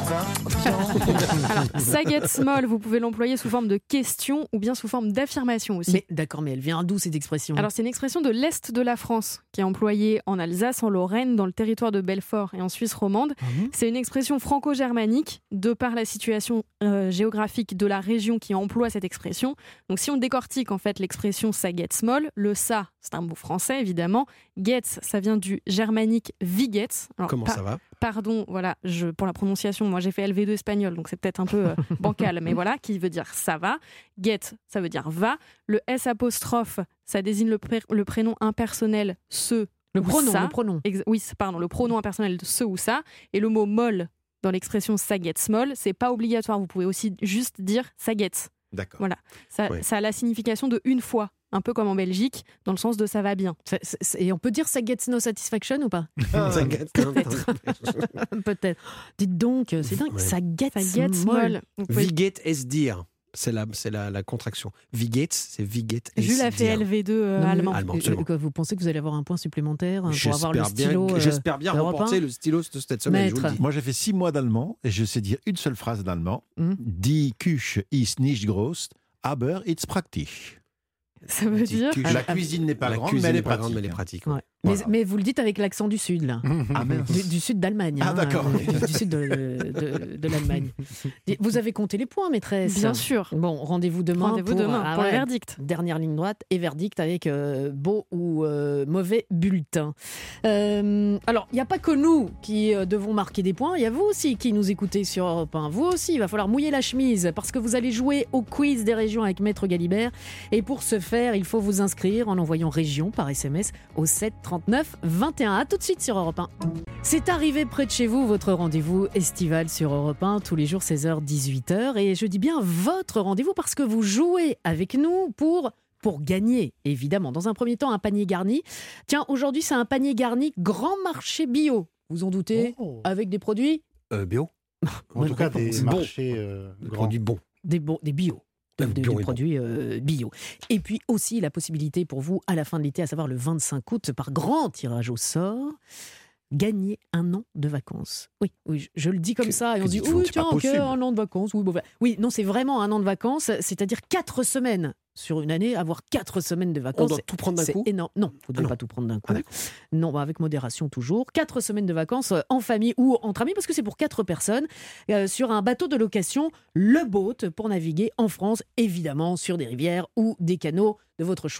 vas Ça guette molle, vous pouvez l'employer sous forme de question ou bien sous forme d'affirmation aussi. Mais d'accord, mais elle vient d'où cette expression? Alors c'est une expression de l'Est de la France qui est employée en Alsace, en Lorraine, dans le territoire de Belfort et en Suisse romande. C'est une expression franco-germanique de par la situation géographique de la région qui emploie cette expression. Donc si on décortique en fait l'expression ça guette molle, le ça c'est un mot français évidemment, guette ça vient du germanique wie geht's. Alors, Comment ça va? Pardon, voilà, pour la prononciation, moi j'ai fait LV2 espagnol, donc c'est peut-être un peu bancal, mais voilà, qui veut dire ça va. Get, ça veut dire va. Le S apostrophe, ça désigne le prénom impersonnel ce Le ou pronom, ça. le pronom. Oui, pardon, le pronom impersonnel de ce ou ça. Et le mot molle dans l'expression ça gets molle, c'est pas obligatoire. Vous pouvez aussi juste dire ça gets. D'accord. Voilà, ça, Oui. ça a la signification de une fois. Un peu comme en Belgique, dans le sens de ça va bien. Et on peut dire ça gets no satisfaction ou pas? Ça guette. Peut-être. Dites donc, c'est dingue. Ouais. Ça guette Ça gets molle. molle. Vous pouvez- Viget es dire. C'est la contraction. Viget, c'est Viget es Jules a fait dire. LV2 Non, mais- allemand. Allemand, absolument. Quoi, vous pensez que vous allez avoir un point supplémentaire pour avoir le stylo J'espère bien d'Europe remporter 1? le stylo cette semaine. Je vous le dis. Moi, j'ai fait 6 mois d'allemand et je sais dire une seule phrase d'allemand. Mhm. Die Küche ist nicht groß, aber it's praktisch. Ça veut dire La cuisine n'est pas La grande, cuisine mais elle n'est est pas grande, mais elle est pratique. pratique. Ouais. Voilà. Mais vous le dites avec l'accent du sud, là. Ah merde. Du sud d'Allemagne. Ah, d'accord. Du sud de l'Allemagne. Vous avez compté les points, maîtresse? Bien sûr. Bon, rendez-vous demain Rendez-vous pour, demain pour le ouais, verdict. dernière ligne droite et verdict avec beau ou mauvais bulletin. Alors, il n'y a pas que nous qui devons marquer des points, il y a vous aussi qui nous écoutez sur Europe 1. Vous aussi, il va falloir mouiller la chemise parce que vous allez jouer au quiz des régions avec Maître Galibert. Et pour ce faire, il faut vous inscrire en envoyant région par SMS au 7 39 21. A tout de suite sur Europe 1. C'est arrivé près de chez vous, votre rendez-vous estival sur Europe 1, tous les jours 16h, 18h. Et je dis bien votre rendez-vous parce que vous jouez avec nous pour gagner, évidemment. Dans un premier temps, un panier garni. Tiens, aujourd'hui, c'est un panier garni grand marché bio. Vous en doutez? Oh. Avec des produits Bio. En tout cas, des C'est bon. marchés Des grands. produits bons. des bio. Bio Des et bon. produits bio. Et puis aussi la possibilité pour vous, à la fin de l'été, à savoir le 25 août, par grand tirage au sort, gagner un an de vacances. Oui, je le dis comme ça, et on se dit, dites-vous, oui, c'est pas tiens, ok, possible. un an de vacances. Oui, bon, voilà. Oui, non, c'est vraiment un an de vacances, c'est-à-dire 4 semaines sur une année, avoir 4 semaines de vacances. On doit tout prendre d'un C'est coup. énorme. Non, vous ne devez non. pas tout prendre d'un coup. Ah, d'accord. Non, avec modération toujours. 4 semaines de vacances en famille ou entre amis, parce que c'est pour 4 personnes, sur un bateau de location, le boat, pour naviguer en France, évidemment, sur des rivières ou des canaux de votre choix.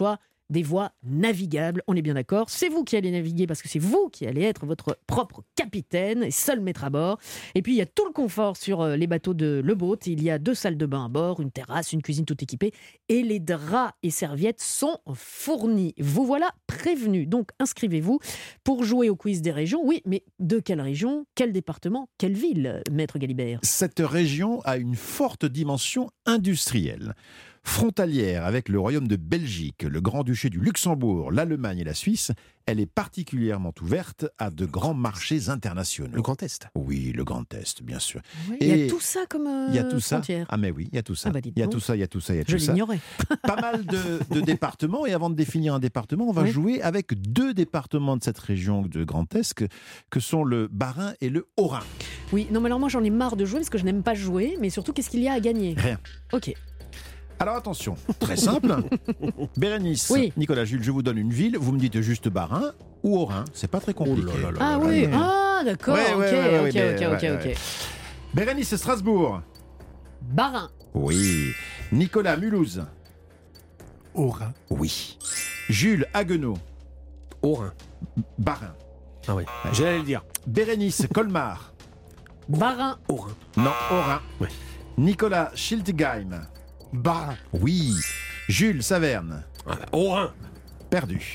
des voies navigables. On est bien d'accord. C'est vous qui allez naviguer parce que c'est vous qui allez être votre propre capitaine et seul maître à bord. Et puis, il y a tout le confort sur les bateaux de Le Boat. Il y a 2 salles de bain à bord, une terrasse, une cuisine tout équipée. Et les draps et serviettes sont fournis. Vous voilà prévenus. Donc, inscrivez-vous pour jouer au quiz des régions. Oui, mais de quelle région, quel département, quelle ville, maître Galibert? Cette région a une forte dimension industrielle. Frontalière avec le Royaume de Belgique, le Grand-Duché du Luxembourg, l'Allemagne et la Suisse, elle est particulièrement ouverte à de grands marchés internationaux. Le Grand Est. Oui, le Grand Est, bien sûr. Oui, il y a tout ça comme il y a tout frontière. ça. Ah mais oui, il y a tout ça. Ah bah, dites il y a donc. tout ça, il y a tout ça, il y a Je tout ça. l'ignorais. Pas mal de départements. Et avant de définir un département, on va Oui. jouer avec 2 départements de cette région de Grand Est que sont le Bas-Rhin et le Haut-Rhin. Oui, non mais alors moi j'en ai marre de jouer parce que je n'aime pas jouer, mais surtout qu'est-ce qu'il y a à gagner? Rien. Ok. Alors attention, très simple. Bérénice, Oui. Nicolas, Jules, je vous donne une ville. Vous me dites juste Bas-Rhin ou Haut-Rhin. C'est pas très compliqué. Ah oui, ah d'accord, Ouais, ok, ouais, ouais, ok, ouais, ok, ouais, ok, ouais. ok. Bérénice, Strasbourg. Bas-Rhin, Oui. Nicolas, Mulhouse. Haut-Rhin. Oui. Jules, Haguenau. Haut-Rhin. Bas-Rhin. Ah oui, j'allais le dire. Bérénice, Colmar. Bas-Rhin, Haut-Rhin. Non, Haut-Rhin. Ouais. Nicolas, Schiltigheim. Bas-Rhin. Oui. Jules, Saverne. Haut-Rhin. Perdu.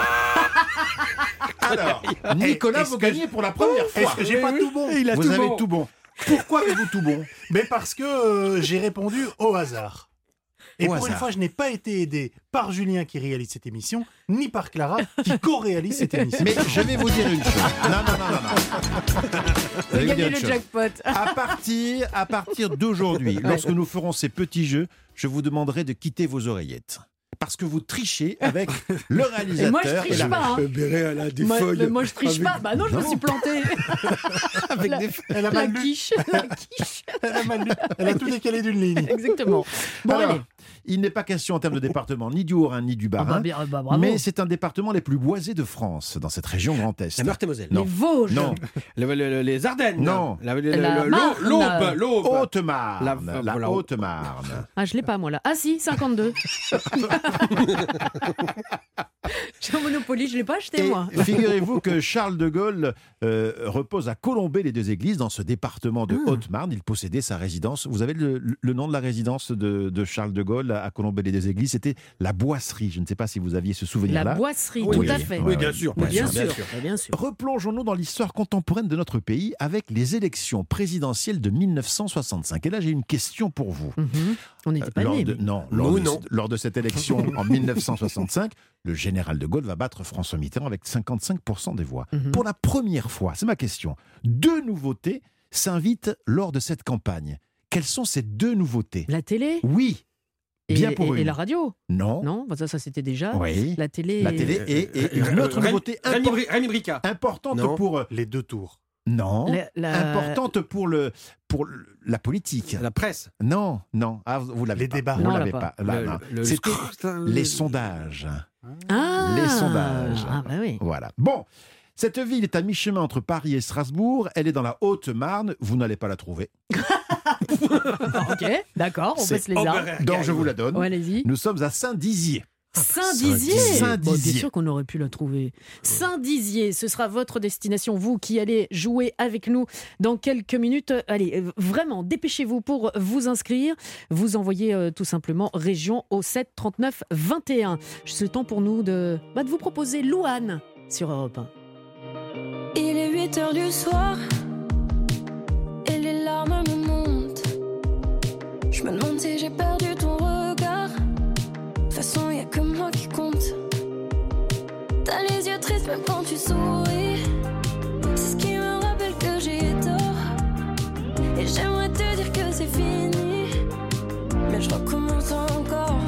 Alors, Nicolas, Est-ce vous que gagnez pour la première fois. Est-ce que j'ai pas tout bon? Vous avez tout bon. Pourquoi avez-vous tout bon? Mais parce que j'ai répondu au hasard. Et Au pour hasard. une fois, je n'ai pas été aidé par Julien qui réalise cette émission, ni par Clara qui co-réalise cette émission. Mais je vais vous dire une chose. Non. Je vais vous dire Gagner une le chose. jackpot. À partir d'aujourd'hui, lorsque nous ferons ces petits jeux, je vous demanderai de quitter vos oreillettes. Parce que vous trichez avec le réalisateur. Et moi je triche pas. Hein. Elle a des Moi je triche pas. Bah non, je me suis plantée. avec La- des Elle a La mal lu. quiche, la quiche. Elle a mal lu. Elle a tout décalé d'une ligne. Exactement. Bon Alors, allez. il n'est pas question en termes de département ni du Haut-Rhin ni du Ah Bas-Rhin. bah, bravo. Mais c'est un département les plus boisés de France, dans cette région Grand Est. La Meurthe-et-Moselle. Les Vosges. Non. Les Ardennes. Non. La Marne. L'aube. Haute-Marne. La- La voilà. Haute-Marne. Ah, je l'ai pas moi là. Ah si, 52. J'ai un Monopoly, je l'ai pas acheté Et moi. figurez-vous que Charles de Gaulle repose à Colombey-les-Deux-Églises, dans ce département de Haute-Marne. Il possédait sa résidence. Vous avez le nom de la résidence de Charles de Gaulle à Colombey-les-Deux-Églises? C'était la Boisserie. Je ne sais pas si vous aviez ce souvenir-là. La Boisserie, Oui, tout à oui, fait. oui, bien sûr. Mais bien bien sûr. Replongeons-nous dans l'histoire contemporaine de notre pays avec les élections présidentielles de 1965. Et là, j'ai une question pour vous. On n'était pas nés. Lors de cette élection en 1965, le général de Gaulle va battre François Mitterrand avec 55% des voix. Pour la première fois, c'est ma question, 2 nouveautés s'invitent lors de cette campagne. Quelles sont ces 2 nouveautés? La télé Oui, bien pour et une. la radio. Non. Non, bah ça c'était déjà. Oui. La télé. La télé et une autre nouveauté Rémi Bricard. importante Non. pour... Les 2 tours. Non. La- Importante pour la politique. La presse. Non. Ah, vous l'avez Les pas. débats. Vous Non, on l'avez l'a pas. pas. Là, non. C'était les sondages. Ah, Les sondages. Ah bah oui. Voilà. Bon, cette ville est à mi-chemin entre Paris et Strasbourg. Elle est dans la Haute-Marne. Vous n'allez pas la trouver. Ok, d'accord, on C'est baisse les armes. Donc je vous la donne. Ouais, allez-y. Nous sommes à Saint-Dizier. Saint-Dizier. Saint-Dizier. Bon, bien sûr qu'on aurait pu la trouver. Saint-Dizier, ce sera votre destination, vous qui allez jouer avec nous dans quelques minutes. Allez, vraiment, dépêchez-vous pour vous inscrire. Vous envoyez tout simplement région au 7 39 21. C'est le temps pour nous de vous proposer Louane sur Europe 1. Il est 8h du soir et les larmes me montent. Je me demande si j'ai perdu ton regard. De toute façon, y a que moi qui compte. T'as les yeux tristes même quand tu souris. C'est ce qui me rappelle que j'ai tort. Et j'aimerais te dire que c'est fini, mais je recommence encore.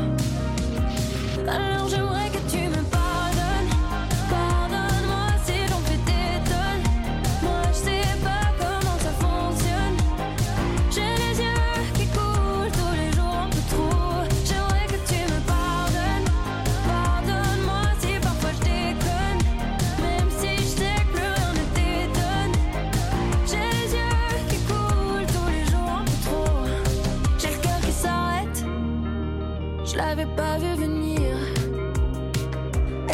Alors j'aimerais que tu me pardonnes. Pardonne-moi si j'en fais des tonnes. Moi je sais pas comment ça fonctionne. J'ai les yeux qui coulent tous les jours un peu trop. J'aimerais que tu me pardonnes. Pardonne-moi si parfois je déconne. Même si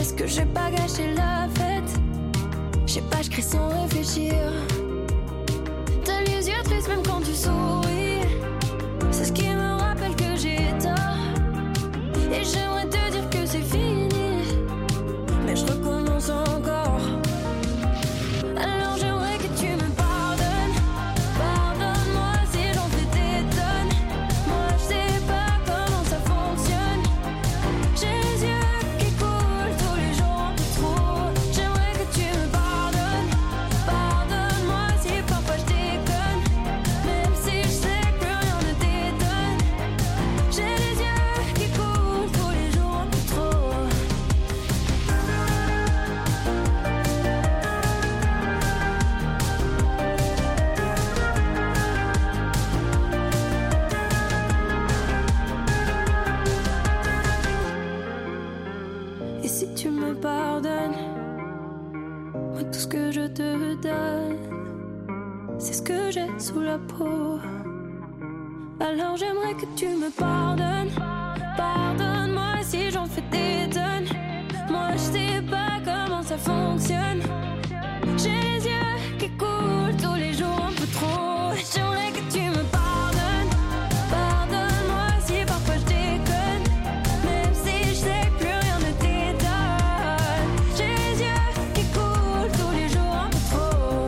Est-ce que j'ai pas gâché la fête? Je sais pas, je crie sans réfléchir. T'as les yeux tristes même quand tu souris. C'est ce qui me rappelle que j'ai tort. Et j'aimerais te dire que c'est fini, mais je recommence encore. Alors j'aimerais que tu me pardonnes. Pardonne-moi si j'en fais des tonnes. Moi je sais pas comment ça fonctionne. J'ai les yeux qui coulent tous les jours un peu trop. J'aimerais que tu me pardonnes. Pardonne-moi si parfois je déconne. Même si je sais que plus rien ne t'étonne. J'ai les yeux qui coulent tous les jours un peu trop. Et si tu me pardonnes, moi tout ce que je te donne, c'est ce que j'ai sous la peau. Alors j'aimerais que tu me pardonnes. Pardonne-moi si j'en fais des tonnes. Moi je sais pas comment ça fonctionne. J'ai les yeux qui coulent tous les jours un peu trop. J'aimerais que tu me pardonnes. Pardonne-moi si parfois je déconne. Même si je sais que plus rien ne t'étonne. J'ai les yeux qui coulent tous les jours un peu trop.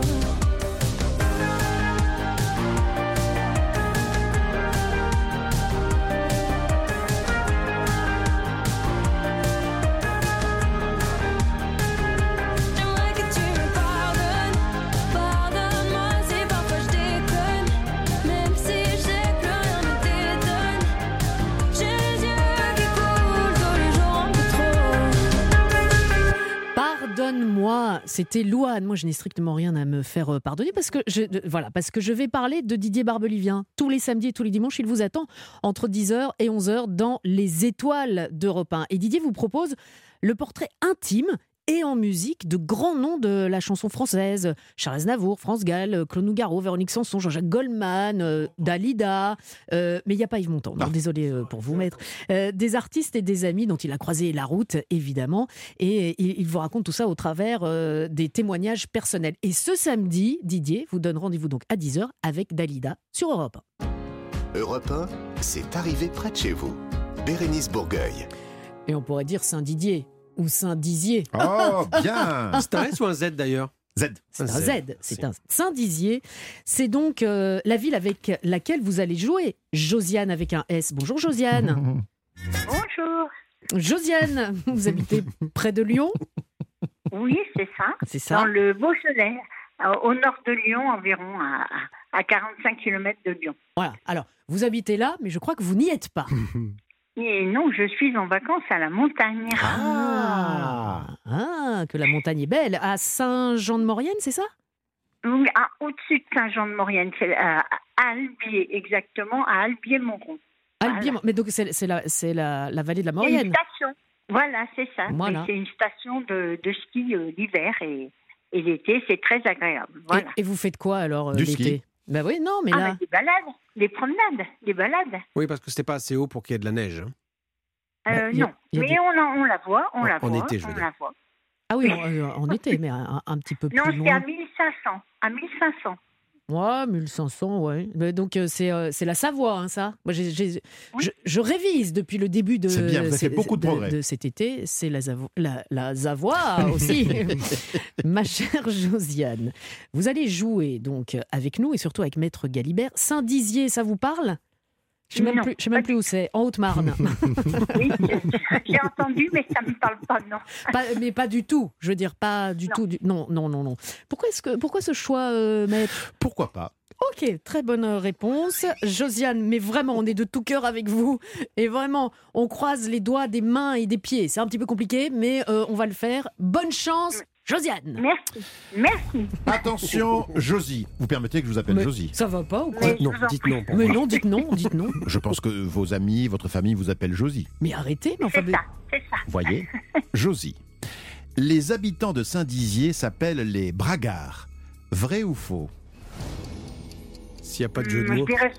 J'aimerais que tu me pardonnes. Pardonne-moi si parfois je déconne. Même si je sais que plus rien ne t'étonne. J'ai les yeux qui coulent tous les jours un peu trop. Pardonne-moi, c'était Louane. Moi, je n'ai strictement rien à me faire pardonner parce que je vais parler de Didier Barbelivien. Tous les samedis et tous les dimanches, il vous attend entre 10h et 11h dans Les Étoiles d'Europe 1. Et Didier vous propose le portrait intime et en musique de grands noms de la chanson française. Charles Aznavour, France Gall, Claude Nougaro, Véronique Sanson, Jean-Jacques Goldman, Dalida. Mais il n'y a pas Yves Montand. Non, désolé pour vous, maître. Des artistes et des amis dont il a croisé la route, évidemment. Et il vous raconte tout ça au travers des témoignages personnels. Et ce samedi, Didier vous donne rendez-vous donc à 10h avec Dalida sur Europe 1. Europe 1, c'est arrivé près de chez vous. Bérénice Bourgueil. Et on pourrait dire Saint-Didier ou Saint-Dizier. Oh, bien. C'est un S ou un Z d'ailleurs? Z. C'est un Z, c'est un Saint-Dizier. C'est donc la ville avec laquelle vous allez jouer. Josiane avec un S. Bonjour Josiane. Bonjour. Josiane, vous habitez près de Lyon? Oui, c'est ça. C'est ça. Dans le Beaujolais, au nord de Lyon, environ à 45 km de Lyon. Voilà. Alors, vous habitez là, mais je crois que vous n'y êtes pas. Et non, je suis en vacances à la montagne. Que la montagne est belle. À Saint-Jean-de-Maurienne, c'est ça? Donc, au-dessus de Saint-Jean-de-Maurienne, c'est à Albier, exactement, à Albier-Montrond. Albier, mais donc c'est la vallée de la C'est Maurienne. une station. Voilà, c'est ça. Voilà. Mais c'est une station de ski l'hiver et l'été, c'est très agréable. Voilà. Et vous faites quoi alors Du l'été? ski. Ben oui, non, mais là... Des balades, des promenades, des balades. Oui, parce que c'était pas assez haut pour qu'il y ait de la neige. Hein. Non, mais on la voit, on la en voit. été, je veux dire. la voit. Ah oui, en été, mais un petit peu plus Non, c'est loin. à 1500. À 1500. Ouais, 1500, ouais. Mais donc c'est la Savoie, hein, ça. Moi, je révise depuis le début de, C'est bien, vous avez fait beaucoup de progrès. de cet été. C'est la Savoie aussi. Ma chère Josiane, vous allez jouer donc avec nous et surtout avec Maître Galibert. Saint-Dizier, ça vous parle? Je ne sais même plus où c'est. En Haute-Marne. Oui, j'ai entendu, mais ça ne me parle pas, non. Mais pas du tout. Je veux dire, pas du tout. Non. Pourquoi ce choix, Maître? Pourquoi pas? Ok, très bonne réponse. Josiane, mais vraiment, on est de tout cœur avec vous. Et vraiment, on croise les doigts des mains et des pieds. C'est un petit peu compliqué, mais on va le faire. Bonne chance, Josiane. Merci. Attention, Josie. Vous permettez que je vous appelle Josie? Ça va pas ou quoi? Mais Non, je vous en dites prie. non. Mais non, dites non. Je pense que vos amis, votre famille vous appellent Josie. Mais arrêtez, mais enfin... C'est ça. Voyez? Josie. Les habitants de Saint-Dizier s'appellent les Bragards. Vrai ou faux? S'il n'y a pas de jeu de mots. Je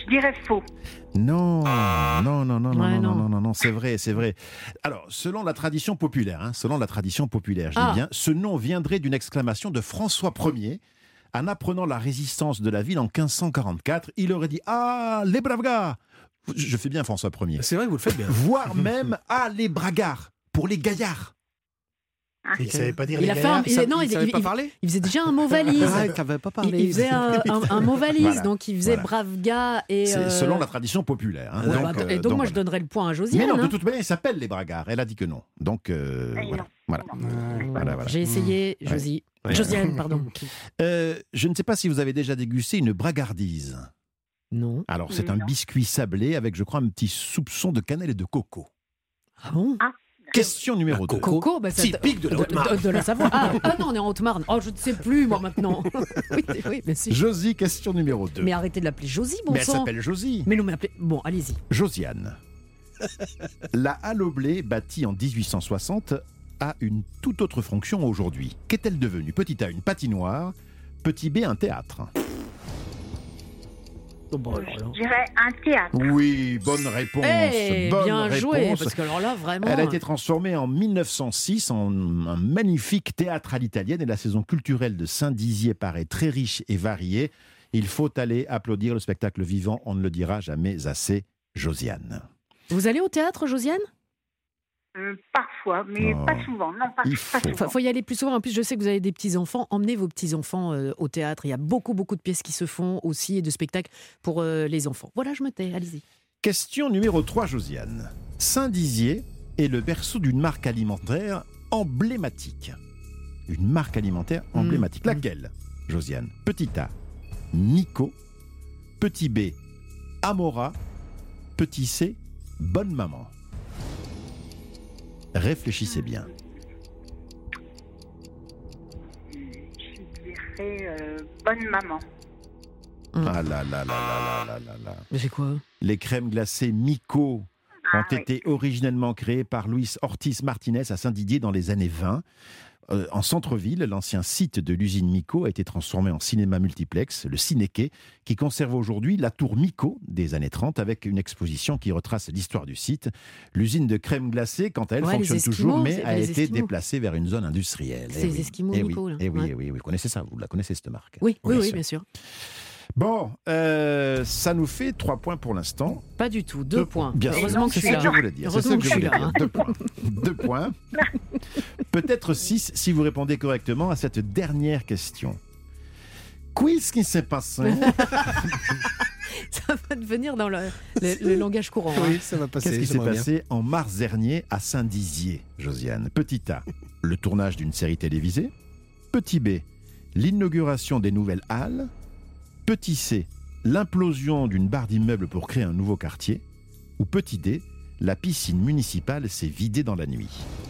Je dirais faux. Non, non, Ouais, non. c'est vrai, c'est vrai. Alors, selon la tradition populaire, je dis bien, ce nom viendrait d'une exclamation de François Ier. En apprenant la résistance de la ville en 1544, il aurait dit « Ah, les braves gars !» Je fais bien François Ier. C'est vrai que vous le faites bien. Voire même « Ah, les bragards !» pour les gaillards. Il ne savait pas dire Il les a fait un- gaillards. non, il savait pas parler. il faisait déjà un mot valise. Ah, tu n'avais pas parlé. Il faisait un mot valise, Voilà. donc il faisait Voilà. brave gars. Et, C'est selon la tradition populaire. Hein. et donc moi voilà. je donnerais le point à Mais Josiane. non, de hein. toute manière, il s'appelle les bragards. Elle a dit que non. Donc, voilà. Voilà. Voilà. J'ai essayé, Ouais. Josie. Ouais. Josiane, pardon. Je ne sais pas si vous avez déjà dégusté une bragardise. Non. Alors, c'est un Non. biscuit sablé avec, je crois, un petit soupçon de cannelle et de coco. Ah bon? Question numéro 2. Coco, bah, ça- Typique de la Haute-Marne. de la Savoie. Ah non, on est en Haute-Marne. Oh, je ne sais plus, moi, maintenant. oui, mais si. Josie, question numéro 2. Mais arrêtez de l'appeler Josie, bon Mais elle sang. s'appelle Josie. Mais non, mais appelez... Bon, allez-y. Josiane. La halle au blé, bâtie en 1860, a une toute autre fonction aujourd'hui. Qu'est-elle devenue? Petit A, une patinoire. Petit B, un théâtre. Oh, bon, alors, Je dirais un théâtre. Oui, bonne réponse. Bonne bien réponse. joué, parce que alors là, vraiment... Elle a été transformée en 1906 en un magnifique théâtre à l'italienne et la saison culturelle de Saint-Dizier paraît très riche et variée. Il faut aller applaudir le spectacle vivant, on ne le dira jamais assez. Josiane. Vous allez au théâtre, Josiane? Parfois, mais Oh. pas souvent. Non, pas Il souvent. Faut y aller plus souvent. En plus, je sais que vous avez des petits-enfants. Emmenez vos petits-enfants au théâtre. Il y a beaucoup de pièces qui se font aussi et de spectacles pour les enfants. Voilà, je me tais. Allez-y. Question numéro 3, Josiane. Saint-Dizier est le berceau d'une marque alimentaire emblématique. Une marque alimentaire emblématique. Laquelle, Josiane? Petit A, Miko. Petit B, Amora. Petit C, Bonne Maman. Réfléchissez bien. Je dirais bonne maman. Ah là là là là là là là là. Mais c'est quoi? Les crèmes glacées Miko ont été originellement créées par Luis Ortiz Martinez à Saint-Didier dans les années 20. En centre-ville, l'ancien site de l'usine Miko a été transformé en cinéma multiplex, le Cinéquai, qui conserve aujourd'hui la tour Miko des années 30 avec une exposition qui retrace l'histoire du site. L'usine de crème glacée, quant à elle, Ouais, fonctionne les Esquimaux, toujours, mais c'est a les été Esquimaux. déplacée vers une zone industrielle. C'est les Esquimaux Miko, là. Eh oui, Ouais. eh oui, vous connaissez ça, vous la connaissez cette marque. Oui, Bien sûr. bien sûr. Bon, ça nous fait 3 points pour l'instant. Pas du tout. 2 points. Bien sûr, Heureusement que je c'est suis ça là. que je voulais dire. C'est Heureusement ça que que je je suis voulais là. dire. 2 points. 2 points. Peut-être 6 si vous répondez correctement à cette dernière question. Qu'est-ce qui s'est passé? Ça va devenir dans le langage courant. hein. Oui, ça va passer. Qu'est-ce qui s'est j'aimerais bien. passé en mars dernier à Saint-Dizier, Josiane? Petit A, le tournage d'une série télévisée. Petit B, l'inauguration des nouvelles halles. Petit C, l'implosion d'une barre d'immeubles pour créer un nouveau quartier. Ou petit D, la piscine municipale s'est vidée dans la nuit.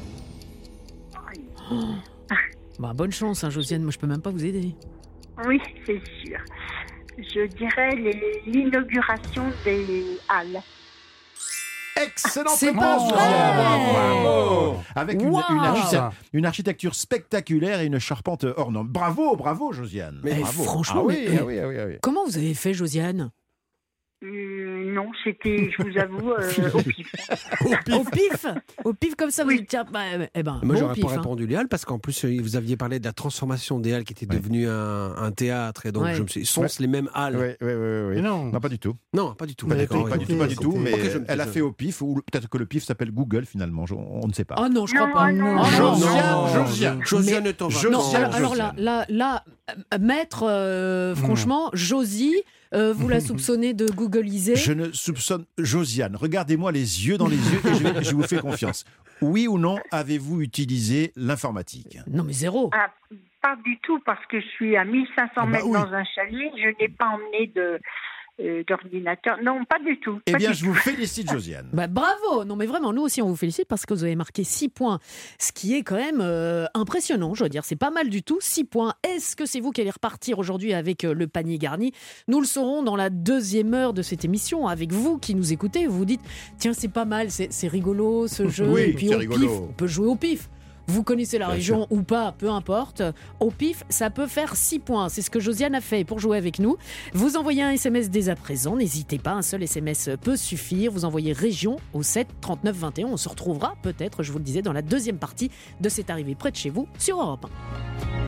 Bah, bonne chance, hein, Josiane. Moi, je peux même pas vous aider. Oui, c'est sûr. Je dirais l'inauguration des halles. Excellente C'est réponse, pas vrai. Josiane. Bravo. Avec Wow. une architecture spectaculaire et une charpente hors norme. Bravo, bravo, Josiane. Mais Bravo. franchement, ah oui, mais- ah oui, ah oui, ah oui. Comment vous avez fait, Josiane? Non, c'était, je vous avoue, au pif. Au pif comme ça, vous dites tiens, bah, eh ben, Moi, bon j'aurais pif, pas hein. répondu les Halles parce qu'en plus, vous aviez parlé de la transformation des Halles qui était Ouais. devenue un théâtre. Et donc, Ouais. je me suis dit, sont-ce les mêmes Halles? Oui. Mais non. Non, pas du tout. Non, pas du tout. Mais D'accord, pas oui. du tout, Mais Ok, je me elle a dis- fait au pif, ou peut-être que le pif s'appelle Google finalement, on ne sait pas. Oh non, je crois Non, pas. non, Oh, non, Josiane. Josiane est en Je- Non, vacances. alors là, maître, franchement, Josie, vous la soupçonnez de googliser. Je ne soupçonne Josiane. Regardez-moi les yeux dans les yeux et je vous fais confiance. Oui ou non, avez-vous utilisé l'informatique? Non, mais zéro. Ah, pas du tout, parce que je suis à 1500 mètres oui. dans un chalet. Je n'ai pas emmené d'ordinateur. Non, pas du tout. Eh Pas bien, du je vous félicite, Josiane. Bah, bravo. Non, mais vraiment, nous aussi, on vous félicite parce que vous avez marqué 6 points, ce qui est quand même impressionnant, je veux dire. C'est pas mal du tout, 6 points. Est-ce que c'est vous qui allez repartir aujourd'hui avec le panier garni? Nous le saurons dans la 2e heure de cette émission, avec vous qui nous écoutez. Vous vous dites, tiens, c'est pas mal, c'est rigolo ce jeu. Oui, et puis c'est au rigolo. pif, on peut jouer au pif. Vous connaissez la région ou pas, peu importe. Au pif, ça peut faire 6 points. C'est ce que Josiane a fait pour jouer avec nous. Vous envoyez un SMS dès à présent. N'hésitez pas, un seul SMS peut suffire. Vous envoyez région au 7 39 21. On se retrouvera peut-être, je vous le disais, dans la deuxième partie de cette arrivée près de chez vous sur Europe 1.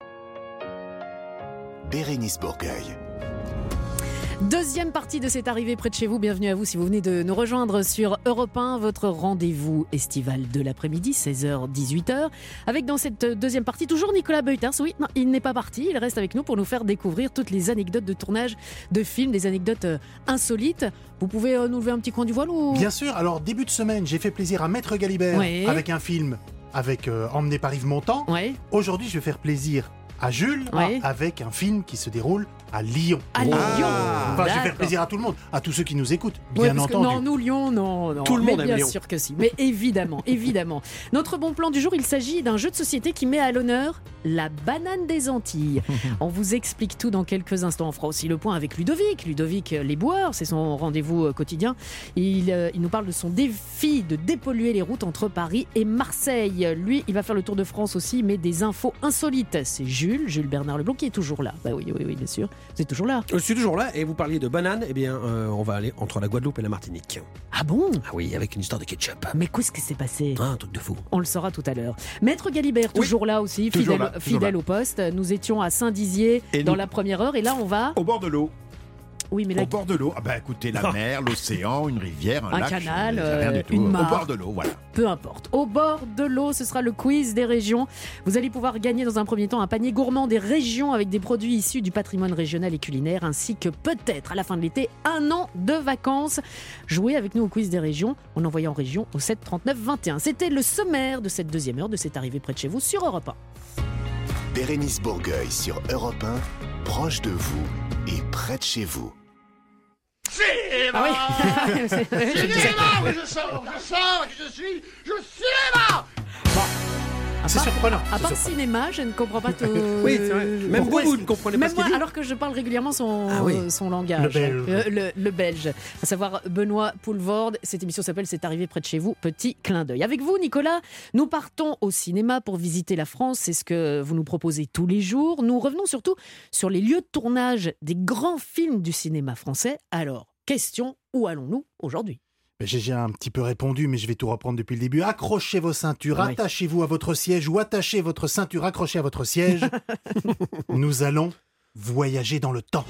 Bérénice Bourgueil. Deuxième partie de cette arrivée près de chez vous. Bienvenue à vous si vous venez de nous rejoindre sur Europe 1, votre rendez-vous estival de l'après-midi, 16h-18h. Avec dans cette deuxième partie, toujours Nicolas Beuters. Oui, non, il n'est pas parti, il reste avec nous pour nous faire découvrir toutes les anecdotes de tournage de films, des anecdotes insolites. Vous pouvez nous lever un petit coin du voile ou... Bien sûr, alors début de semaine, j'ai fait plaisir à Maître Galibert avec un film emmené par Yves Montand. Aujourd'hui, je vais faire plaisir à Jules avec un film qui se déroule à Lyon. À Lyon. Enfin, je vais faire plaisir à tout le monde, à tous ceux qui nous écoutent, bien entendu. Non, nous, Lyon, non. Tout le monde aime Lyon. Bien Lyon. sûr que si. Mais évidemment. Notre bon plan du jour, il s'agit d'un jeu de société qui met à l'honneur la banane des Antilles. On vous explique tout dans quelques instants. On fera aussi le point avec Ludovic. Ludovic Lesboueurs, c'est son rendez-vous quotidien. Il nous parle de son défi de dépolluer les routes entre Paris et Marseille. Lui, il va faire le tour de France aussi, mais des infos insolites. C'est Jules Bernard Leblanc qui est toujours là. Bah oui, bien sûr. Vous êtes toujours là. Je suis toujours là et vous parliez de bananes, eh bien on va aller entre la Guadeloupe et la Martinique. Ah bon ? Ah oui, avec une histoire de ketchup. Mais qu'est-ce qui s'est passé ? Un truc de fou. On le saura tout à l'heure. Maître Galibert, toujours là aussi, fidèle au poste. Nous étions à Saint-Dizier dans la première heure et là on va... Au bord de l'eau. Oui, mais Au bord de l'eau. Ah bah écoutez, la mer, l'océan, une rivière, un lac, canal, rien du tout. une mare. Au bord de l'eau, voilà. Peu importe. Au bord de l'eau, ce sera le quiz des régions. Vous allez pouvoir gagner dans un premier temps un panier gourmand des régions avec des produits issus du patrimoine régional et culinaire, ainsi que peut-être à la fin de l'été, 1 an de vacances. Jouez avec nous au quiz des régions en envoyant région au 7 39 21. C'était le sommaire de cette deuxième heure de cette arrivée près de chez vous sur Europe 1. Bérénice Bourgueil sur Europe 1, proche de vous et près de chez vous. Ah oui. Je suis là. C'est surprenant. À part cinéma, je ne comprends pas tout. Oui, c'est vrai. Même vous ne comprenez pas Même ce qu'il moi, dit. alors que je parle régulièrement son langage. Le belge. À savoir Benoît Poulvorde. Cette émission s'appelle C'est arrivé près de chez vous. Petit clin d'œil. Avec vous, Nicolas, nous partons au cinéma pour visiter la France. C'est ce que vous nous proposez tous les jours. Nous revenons surtout sur les lieux de tournage des grands films du cinéma français. Alors, question, où allons-nous aujourd'hui ? J'ai un petit peu répondu, mais je vais tout reprendre depuis le début. Accrochez vos ceintures, attachez-vous à votre siège ou attachez votre ceinture accrochée à votre siège. Nous allons voyager dans le temps.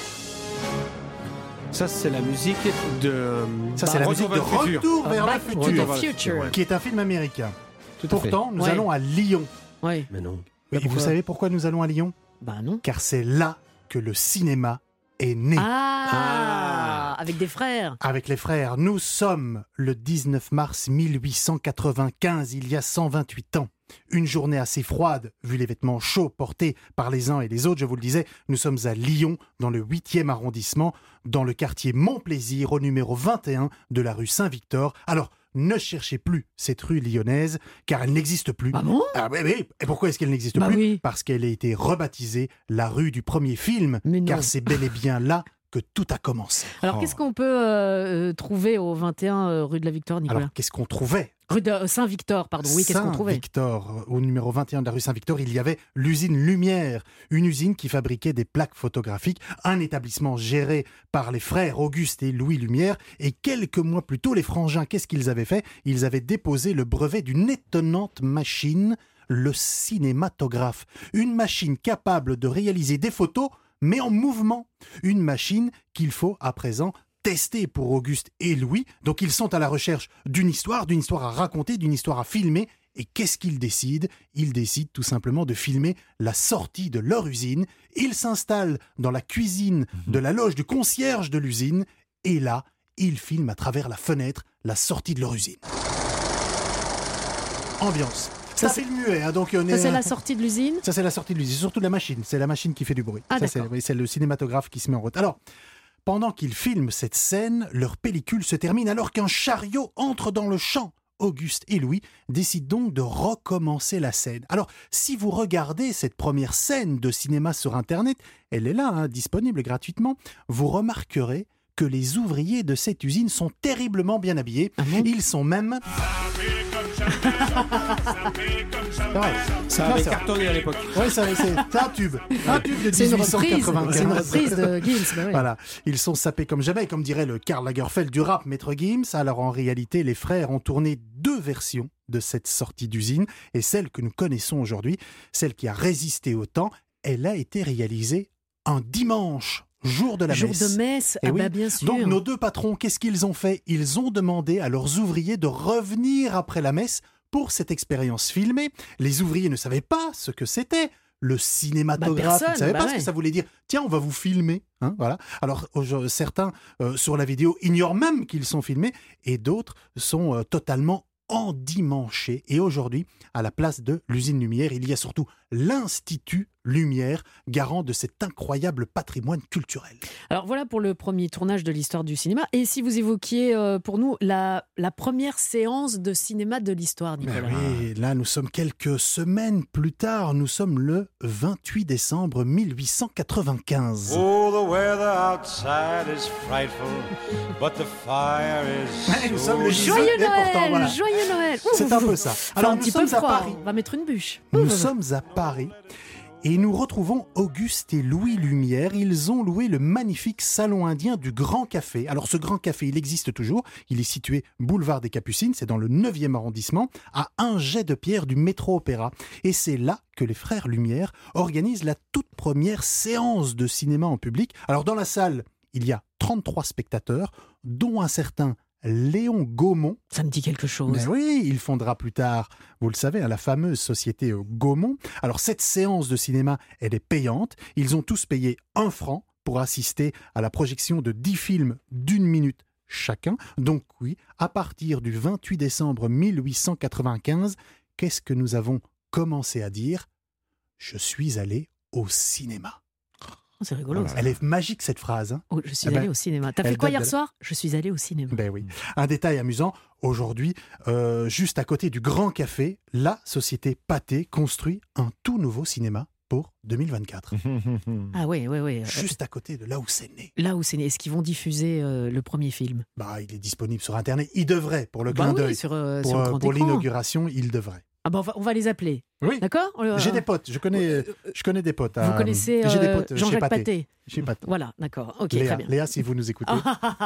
Ça, c'est la musique de... Ça, c'est la musique de Retour vers le futur, Future. qui est un film américain. Tout à Pourtant, fait. nous allons à Lyon. Oui. Mais non. Et vous savez pourquoi nous allons à Lyon ? Bah non. Car c'est là que le cinéma est né. Avec des frères. Avec les frères, nous sommes le 19 mars 1895, il y a 128 ans. Une journée assez froide, vu les vêtements chauds portés par les uns et les autres, je vous le disais, nous sommes à Lyon, dans le 8e arrondissement, dans le quartier Montplaisir, au numéro 21 de la rue Saint-Victor. Alors, ne cherchez plus cette rue lyonnaise, car elle n'existe plus. Ah bon ? Oui. Et pourquoi est-ce qu'elle n'existe plus ? Oui. Parce qu'elle a été rebaptisée la rue du premier film, car c'est bel et bien là que tout a commencé. Alors, qu'est-ce qu'on peut trouver au 21 rue de la Victoire, Nicolas ? Alors, qu'est-ce qu'on trouvait ? Rue de Saint-Victor, pardon. Oui, qu'est-ce qu'on trouvait ? Saint-Victor, au numéro 21 de la rue Saint-Victor, il y avait l'usine Lumière, une usine qui fabriquait des plaques photographiques, un établissement géré par les frères Auguste et Louis Lumière. Et quelques mois plus tôt, les frangins, qu'est-ce qu'ils avaient fait ? Ils avaient déposé le brevet d'une étonnante machine, le cinématographe. Une machine capable de réaliser des photos, mais en mouvement. Une machine qu'il faut à présent tester pour Auguste et Louis. Donc ils sont à la recherche d'une histoire à raconter, d'une histoire à filmer. Et qu'est-ce qu'ils décident ? Ils décident tout simplement de filmer la sortie de leur usine. Ils s'installent dans la cuisine de la loge du concierge de l'usine. Et là, ils filment à travers la fenêtre la sortie de leur usine. Ambiance. C'est un film muet, donc ça c'est la sortie de l'usine. Ça c'est la sortie de l'usine, surtout la machine. C'est la machine qui fait du bruit. Ah, ça, c'est le cinématographe qui se met en route. Alors, pendant qu'ils filment cette scène, leur pellicule se termine alors qu'un chariot entre dans le champ. Auguste et Louis décident donc de recommencer la scène. Alors, si vous regardez cette première scène de cinéma sur Internet, elle est là, disponible gratuitement, vous remarquerez que les ouvriers de cette usine sont terriblement bien habillés. Ils sont même... Ça avait cartonné à l'époque. Oui, c'est un tube. Un tube de C'est une 1895. C'est une reprise de Gims. Bah ouais. Voilà, ils sont sapés comme jamais, comme dirait le Karl Lagerfeld du rap, Maître Gims. Alors en réalité, les frères ont tourné 2 versions de cette sortie d'usine, et celle que nous connaissons aujourd'hui, celle qui a résisté au temps, elle a été réalisée un dimanche, jour de la Jour messe. de messe, Eh ah oui. bah bien sûr. Donc nos 2 patrons, qu'est-ce qu'ils ont fait? Ils ont demandé à leurs ouvriers de revenir après la messe pour cette expérience filmée. Les ouvriers ne savaient pas ce que c'était. Le cinématographe, ils ne savaient pas ce que ça voulait dire. Tiens, on va vous filmer. Hein, voilà. Alors, certains, sur la vidéo, ignorent même qu'ils sont filmés, et d'autres sont totalement endimanchés. Et aujourd'hui, à la place de l'usine Lumière, il y a surtout l'Institut Lumière, garant de cet incroyable patrimoine culturel. Alors voilà pour le premier tournage de l'histoire du cinéma. Et si vous évoquiez pour nous la première séance de cinéma de l'histoire, Nicolas. Oui, là nous sommes quelques semaines plus tard, nous sommes le 28 décembre 1895. Oh, the weather outside is frightful, but the fire is Nous sommes le Joyeux 18 Noël, pourtant, voilà. joyeux Noël. C'est un peu ça. Alors un nous petit peu sommes à froid, Paris. on va mettre une bûche. Nous sommes à Paris et nous retrouvons Auguste et Louis Lumière. Ils ont loué le magnifique salon indien du Grand Café. Alors ce Grand Café, il existe toujours. Il est situé boulevard des Capucines, c'est dans le 9e arrondissement, à un jet de pierre du métro Opéra. Et c'est là que les frères Lumière organisent la toute première séance de cinéma en public. Alors dans la salle, il y a 33 spectateurs, dont un certain Léon Gaumont. Ça me dit quelque chose. Mais oui, il fondera plus tard, vous le savez, la fameuse société Gaumont. Alors cette séance de cinéma, elle est payante. Ils ont tous payé 1 franc pour assister à la projection de 10 films d'1 minute chacun. Donc oui, à partir du 28 décembre 1895, qu'est-ce que nous avons commencé à dire? Je suis allé au cinéma. C'est rigolo. Ça. Elle est magique cette phrase. Hein. Oh, je suis allé au cinéma. T'as fait quoi hier soir? Je suis allé au cinéma. Ben oui. Un détail amusant, aujourd'hui, juste à côté du Grand Café, la société Pathé construit un tout nouveau cinéma pour 2024. Ah oui. Juste à côté de là où c'est né. Là où c'est né. Est-ce qu'ils vont diffuser le premier film? Bah, il est disponible sur Internet. Il devrait, pour le clin d'œil. Pour l'inauguration, il devrait. Ah bah on va les appeler. Oui. D'accord. J'ai des potes. Je connais des potes. Vous connaissez j'ai des potes Jean-Jacques Pathé. Voilà, d'accord. Ok, Léa, très bien. Léa, si vous nous écoutez.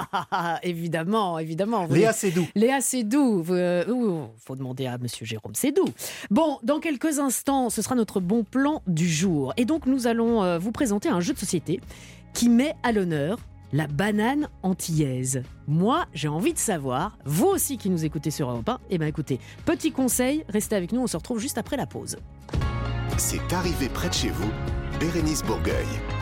Évidemment. Léa Seydoux. Léa Seydoux. Faut demander à Monsieur Jérôme Seydoux. Bon, dans quelques instants, ce sera notre bon plan du jour. Et donc, nous allons vous présenter un jeu de société qui met à l'honneur la banane antillaise. Moi, j'ai envie de savoir, vous aussi qui nous écoutez sur Europe 1, eh bien écoutez, petit conseil, restez avec nous, on se retrouve juste après la pause. C'est arrivé près de chez vous, Bérénice Bourgueil.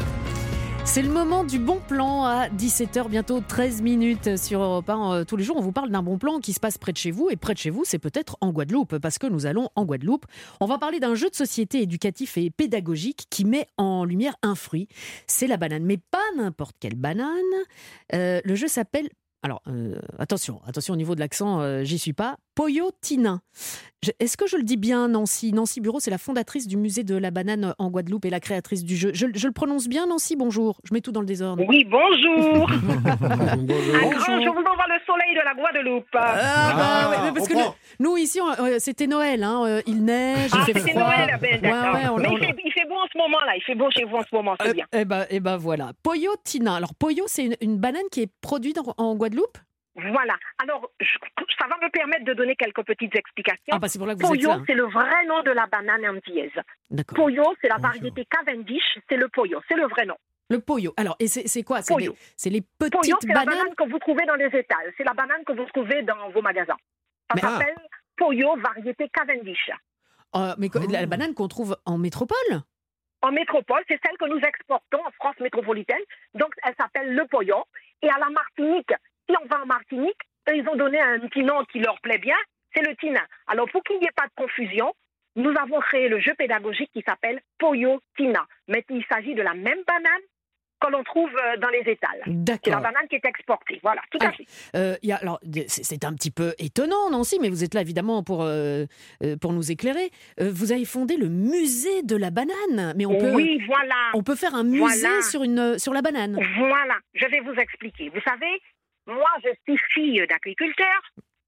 C'est le moment du bon plan à 17h, bientôt 13 minutes sur Europe 1. Tous les jours, on vous parle d'un bon plan qui se passe près de chez vous. Et près de chez vous, c'est peut-être en Guadeloupe, parce que nous allons en Guadeloupe. On va parler d'un jeu de société éducatif et pédagogique qui met en lumière un fruit. C'est la banane, mais pas n'importe quelle banane. Le jeu s'appelle... Alors, attention au niveau de l'accent, j'y suis pas. Poyotina. Est-ce que je le dis bien, Nancy? Nancy Bureau, c'est la fondatrice du musée de la banane en Guadeloupe et la créatrice du jeu. Je le prononce bien, Nancy? Bonjour. Je mets tout dans le désordre. Oui, bonjour. Bonjour. Un grand jour devant le soleil de la Guadeloupe. Ouais, parce que nous ici, c'était Noël. Hein, il neige, il fait c'était froid. Noël, ben, d'accord. Mais il fait beau en ce moment, là. Il fait beau chez vous en ce moment, c'est bien. Eh ben voilà. Poyotina. Alors, Poyo, c'est une banane qui est produite en Guadeloupe? Voilà. Alors, ça va me permettre de donner quelques petites explications. Ah, bah c'est pour là que vous êtes là. Poyo, c'est le vrai nom de la banane antillaise. D'accord. Poyo, c'est la variété Cavendish, c'est le Poyo, c'est le vrai nom. Le Poyo. Alors, et c'est quoi? C'est les petites Poyo, c'est bananes? la banane que vous trouvez dans les étals. C'est la banane que vous trouvez dans vos magasins. Ça s'appelle Poyo, variété Cavendish. Mais la banane qu'on trouve en métropole? En métropole, c'est celle que nous exportons en France métropolitaine. Donc, elle s'appelle le Poyo. Et à la Martinique, si on va en Martinique, eux, ils ont donné un petit nom qui leur plaît bien, c'est le Tina. Alors, pour qu'il n'y ait pas de confusion, nous avons créé le jeu pédagogique qui s'appelle Poyo Tina. Mais il s'agit de la même banane que l'on trouve dans les étals. D'accord. C'est la banane qui est exportée. Voilà, tout à fait. Alors, c'est un petit peu étonnant, Nancy, mais vous êtes là évidemment pour nous éclairer. Vous avez fondé le musée de la banane, mais oui, voilà. On peut faire un musée sur la banane. Voilà, je vais vous expliquer. Vous savez, moi, je suis fille d'agriculteur.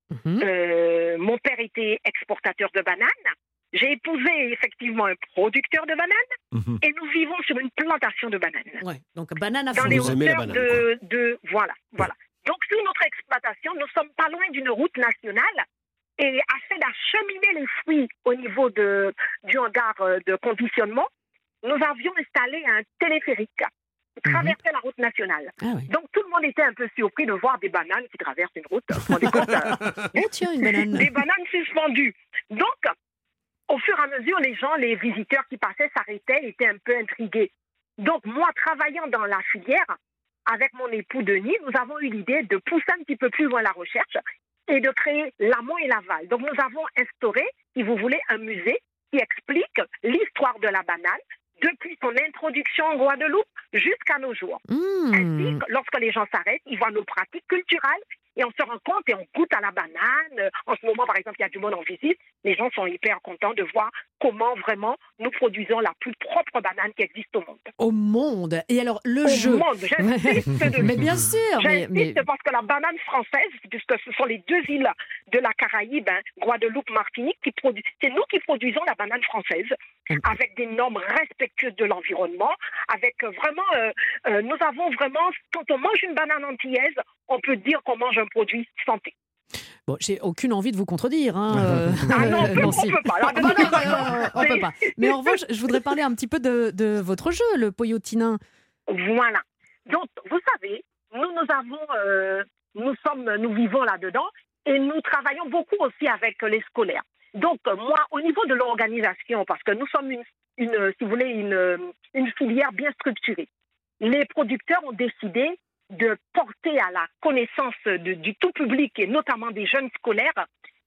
Mon père était exportateur de bananes. J'ai épousé effectivement un producteur de bananes et nous vivons sur une plantation de bananes. Ouais, donc banane à fond. Dans les Vous aimez la hauteurs banane, voilà. Donc sur notre exploitation, nous sommes pas loin d'une route nationale et afin d'acheminer les fruits au niveau du hangar de conditionnement, nous avions installé un téléphérique qui traversait la route nationale. Ah oui. Donc tout le monde était un peu surpris de voir des bananes qui traversent une route. Vous vous rendez compte, Oh tiens, une banane. des bananes suspendues. Donc, au fur et à mesure, les visiteurs qui passaient s'arrêtaient, étaient un peu intrigués. Donc, moi, travaillant dans la filière, avec mon époux Denis, nous avons eu l'idée de pousser un petit peu plus loin la recherche et de créer l'amont et l'aval. Donc, nous avons instauré, si vous voulez, un musée qui explique l'histoire de la banane depuis son introduction en Guadeloupe jusqu'à nos jours. Ainsi, lorsque les gens s'arrêtent, ils voient nos pratiques culturelles et on se rend compte et on goûte à la banane. En ce moment, par exemple, il y a du monde en visite. Les gens sont hyper contents de voir comment vraiment nous produisons la plus propre banane qui existe au monde. Au monde. Et alors, le jeu. Au monde, j'insiste dessus. Mais bien sûr. J'insiste parce que la banane française, puisque ce sont les deux îles de la Caraïbe, Guadeloupe, Martinique, c'est nous qui produisons la banane française, avec des normes respectueuses de l'environnement, avec vraiment, nous avons vraiment, quand on mange une banane antillaise, on peut dire qu'on mange un produit santé. Bon, j'ai aucune envie de vous contredire. Hein, Ah non, Nancy. on peut pas. On peut pas. Mais en revanche, je voudrais parler un petit peu de votre jeu, le Poyotinin. Voilà. Donc, vous savez, nous vivons là-dedans et nous travaillons beaucoup aussi avec les scolaires. Donc, moi, au niveau de l'organisation, parce que nous sommes une filière bien structurée, les producteurs ont décidé de porter à la connaissance du tout public et notamment des jeunes scolaires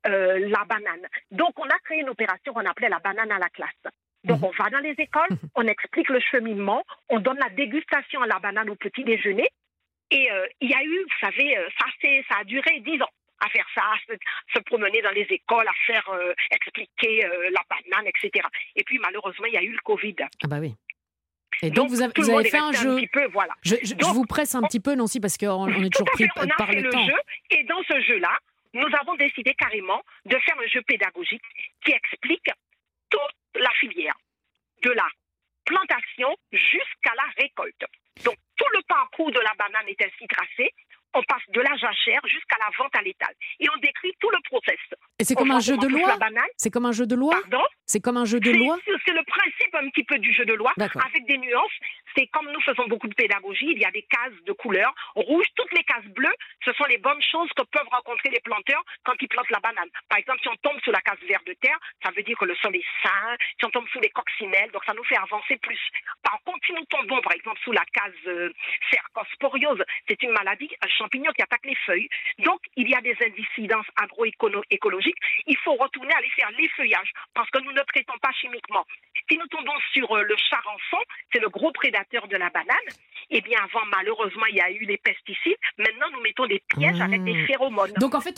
la banane. Donc, on a créé une opération qu'on appelait la banane à la classe. Donc, on va dans les écoles, on explique le cheminement, on donne la dégustation à la banane au petit déjeuner. Et il y a eu, vous savez, ça a duré 10 ans à faire ça, à se promener dans les écoles, à faire expliquer la banane, etc. Et puis, malheureusement, il y a eu le Covid. Ah bah oui. Et donc, vous avez fait un jeu. Voilà. Je vous presse un petit peu, Nancy, parce qu'on est toujours pris par le temps. On a fait le jeu, et dans ce jeu-là, nous avons décidé carrément de faire un jeu pédagogique qui explique toute la filière, de la plantation jusqu'à la récolte. Donc, tout le parcours de la banane est ainsi tracé. On passe de la jachère jusqu'à la vente à l'étal. Et on décrit tout le process. Et c'est comme un jeu de loi ? C'est comme un jeu de loi ? Pardon ? C'est comme un jeu de loi ? C'est le principe un petit peu du jeu de loi, avec des nuances. C'est comme nous faisons beaucoup de pédagogie, il y a des cases de couleurs. Rouge, toutes les cases bleues, ce sont les bonnes choses que peuvent rencontrer les planteurs quand ils plantent la banane. Par exemple, si on tombe sur la case vert de terre, ça veut dire que le sol est sain. Si on tombe sous les coccinelles, donc ça nous fait avancer plus. Par contre, si nous tombons, par exemple, sous la case cercosporiose, c'est une maladie, un champignon qui attaque les feuilles. Donc, il y a des incidences agroécologiques. Il faut retourner aller faire l'effeuillage parce que nous ne traitons pas chimiquement. Si nous tombons sur le charançon, c'est le gros prédateur de la banane. Eh bien, avant, malheureusement, il y a eu les pesticides. Maintenant, nous mettons des pièges avec des phéromones. Donc, en fait,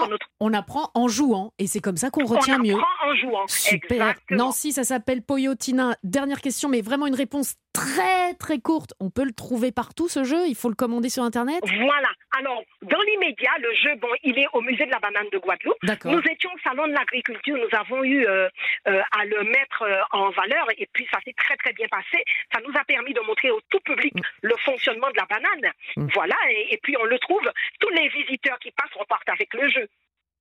on apprend en jouant. Et c'est comme ça qu'on retient mieux. On apprend en jouant. Super. Exactement. Nancy, ça s'appelle Poyotinin. Dernière question, mais vraiment une réponse très, très courte. On peut le trouver partout, ce jeu ? Il faut le commander sur Internet ? Voilà. Alors, dans l'immédiat, le jeu, il est au musée de la banane de Guadeloupe. D'accord. Nous étions au salon de l'agriculture. Nous avons eu à le mettre en valeur. Et puis, ça s'est très, très bien passé. Ça nous a permis de montrer au tout public le fonctionnement de la banane. Voilà. Et puis, on le trouve. Tous les visiteurs qui passent repartent avec le jeu.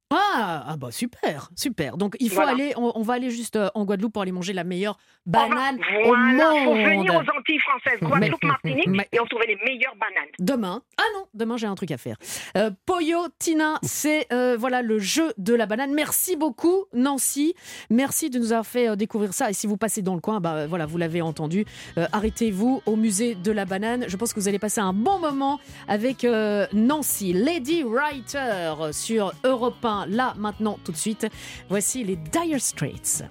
Ah bah super. Donc il faut aller, on va aller juste en Guadeloupe pour aller manger la meilleure banane au monde. Il faut venir aux Antilles françaises, Guadeloupe, Martinique, et on trouvait les meilleures bananes. Demain, demain j'ai un truc à faire. Poyotinin, c'est voilà le jeu de la banane. Merci beaucoup Nancy, merci de nous avoir fait découvrir ça. Et si vous passez dans le coin, voilà, vous l'avez entendu, arrêtez-vous au musée de la banane. Je pense que vous allez passer un bon moment avec Nancy, Lady Writer sur Europe 1. Là, maintenant, tout de suite, voici les Dire Straits.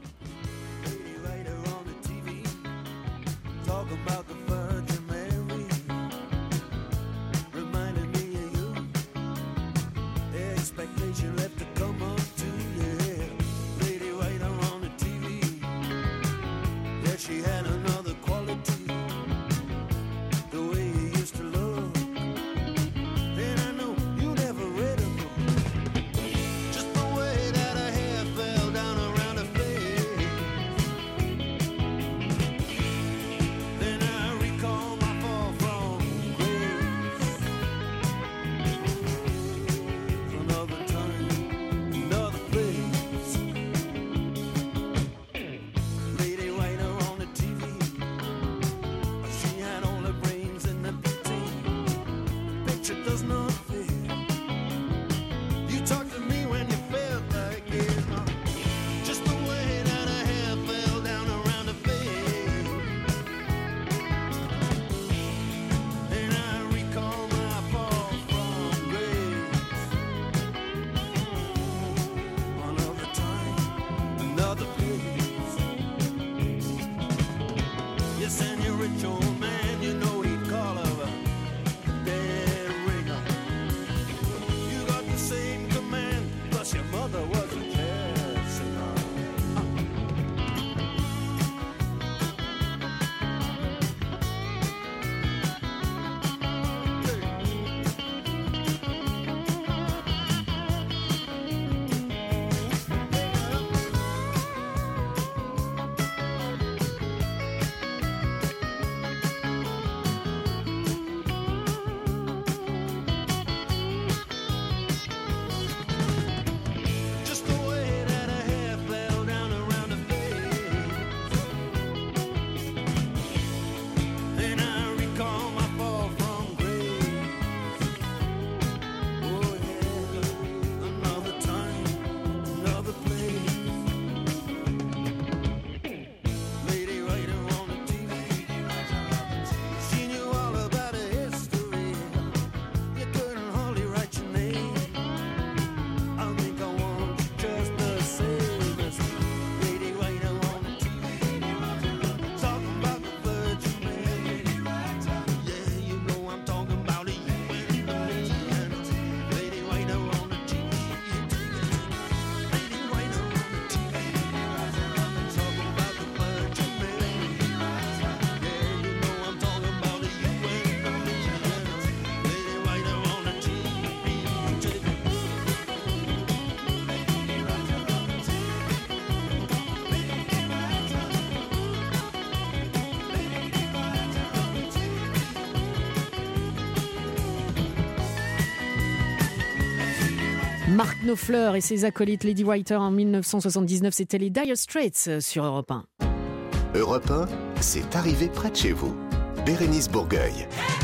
Mark Knopfler et ses acolytes Lady Writer en 1979, c'était les Dire Straits sur Europe 1. Europe 1, c'est arrivé près de chez vous. Bérénice Bourgueil.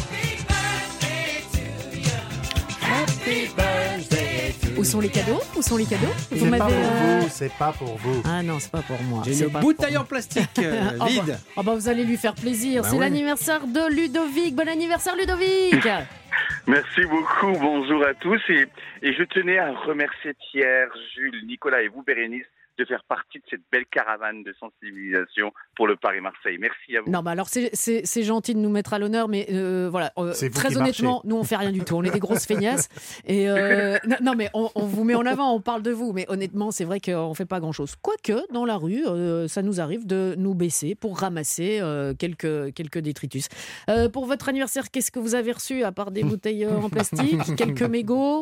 Où sont les cadeaux? Où sont les cadeaux? C'est pas pour vous, c'est pas pour vous. Ah non, c'est pas pour moi. J'ai C'est une pas bouteille pour en plastique moi. vide. Ah bah vous allez lui faire plaisir. Bah C'est oui. l'anniversaire de Ludovic. Bon anniversaire Ludovic. Merci beaucoup, bonjour à tous. Et je tenais à remercier Pierre, Jules, Nicolas et vous, Bérénice, de faire partie de cette belle caravane de sensibilisation pour le Paris-Marseille. Merci à vous. Non, bah alors c'est gentil de nous mettre à l'honneur, mais voilà, C'est vous très qui honnêtement, marchez. nous on fait rien du tout. On est des grosses feignasses. Et non, mais on vous met en avant, on parle de vous, mais honnêtement, c'est vrai qu'on fait pas grand-chose. Quoique dans la rue, ça nous arrive de nous baisser pour ramasser quelques détritus. Pour votre anniversaire, qu'est-ce que vous avez reçu à part des bouteilles en plastique, quelques mégots?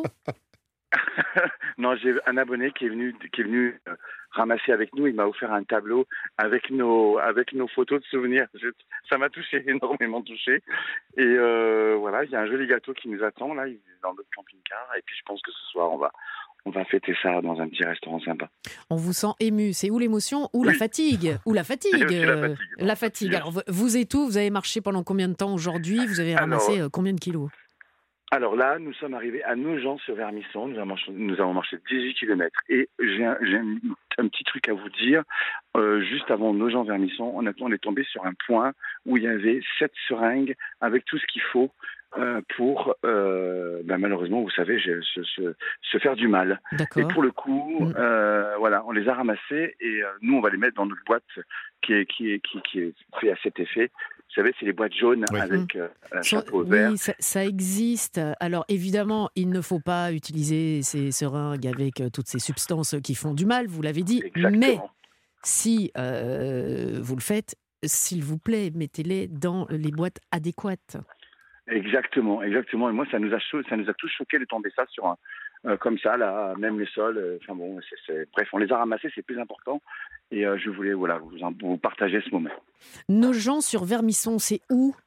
Non, j'ai un abonné qui est venu ramasser avec nous. Il m'a offert un tableau avec nos photos de souvenirs. Ça m'a touché, énormément touché. Et voilà, il y a un joli gâteau qui nous attend là, il est dans notre camping-car. Et puis je pense que ce soir, on va fêter ça dans un petit restaurant sympa. On vous sent ému. C'est ou l'émotion ou la fatigue? Ou la fatigue. C'est aussi la fatigue. La fatigue. Alors vous et tout, vous avez marché pendant combien de temps aujourd'hui? Vous avez ramassé combien de kilos? Alors là, nous sommes arrivés à Nogent-sur-Vermisson. Nous avons marché 18 km. Et j'ai un petit truc à vous dire. Juste avant Nogent-Vermisson, on est tombé sur un point où il y avait 7 seringues avec tout ce qu'il faut pour, malheureusement, vous savez, se faire du mal. D'accord. Et pour le coup, voilà, on les a ramassés et nous, on va les mettre dans notre boîte qui est fait à cet effet. Vous savez, c'est les boîtes jaunes avec un chapeau vert. Oui, ça existe. Alors évidemment, il ne faut pas utiliser ces seringues avec toutes ces substances qui font du mal, vous l'avez dit. Exactement. Mais si vous le faites, s'il vous plaît, mettez-les dans les boîtes adéquates. Exactement. Et moi, ça nous a tous choqués de tomber ça sur comme ça, là, même les sols. Enfin bon, bref, on les a ramassés, c'est plus important. Et je voulais, voilà, vous partager ce moment. Nogent-sur-Vermisson, c'est où?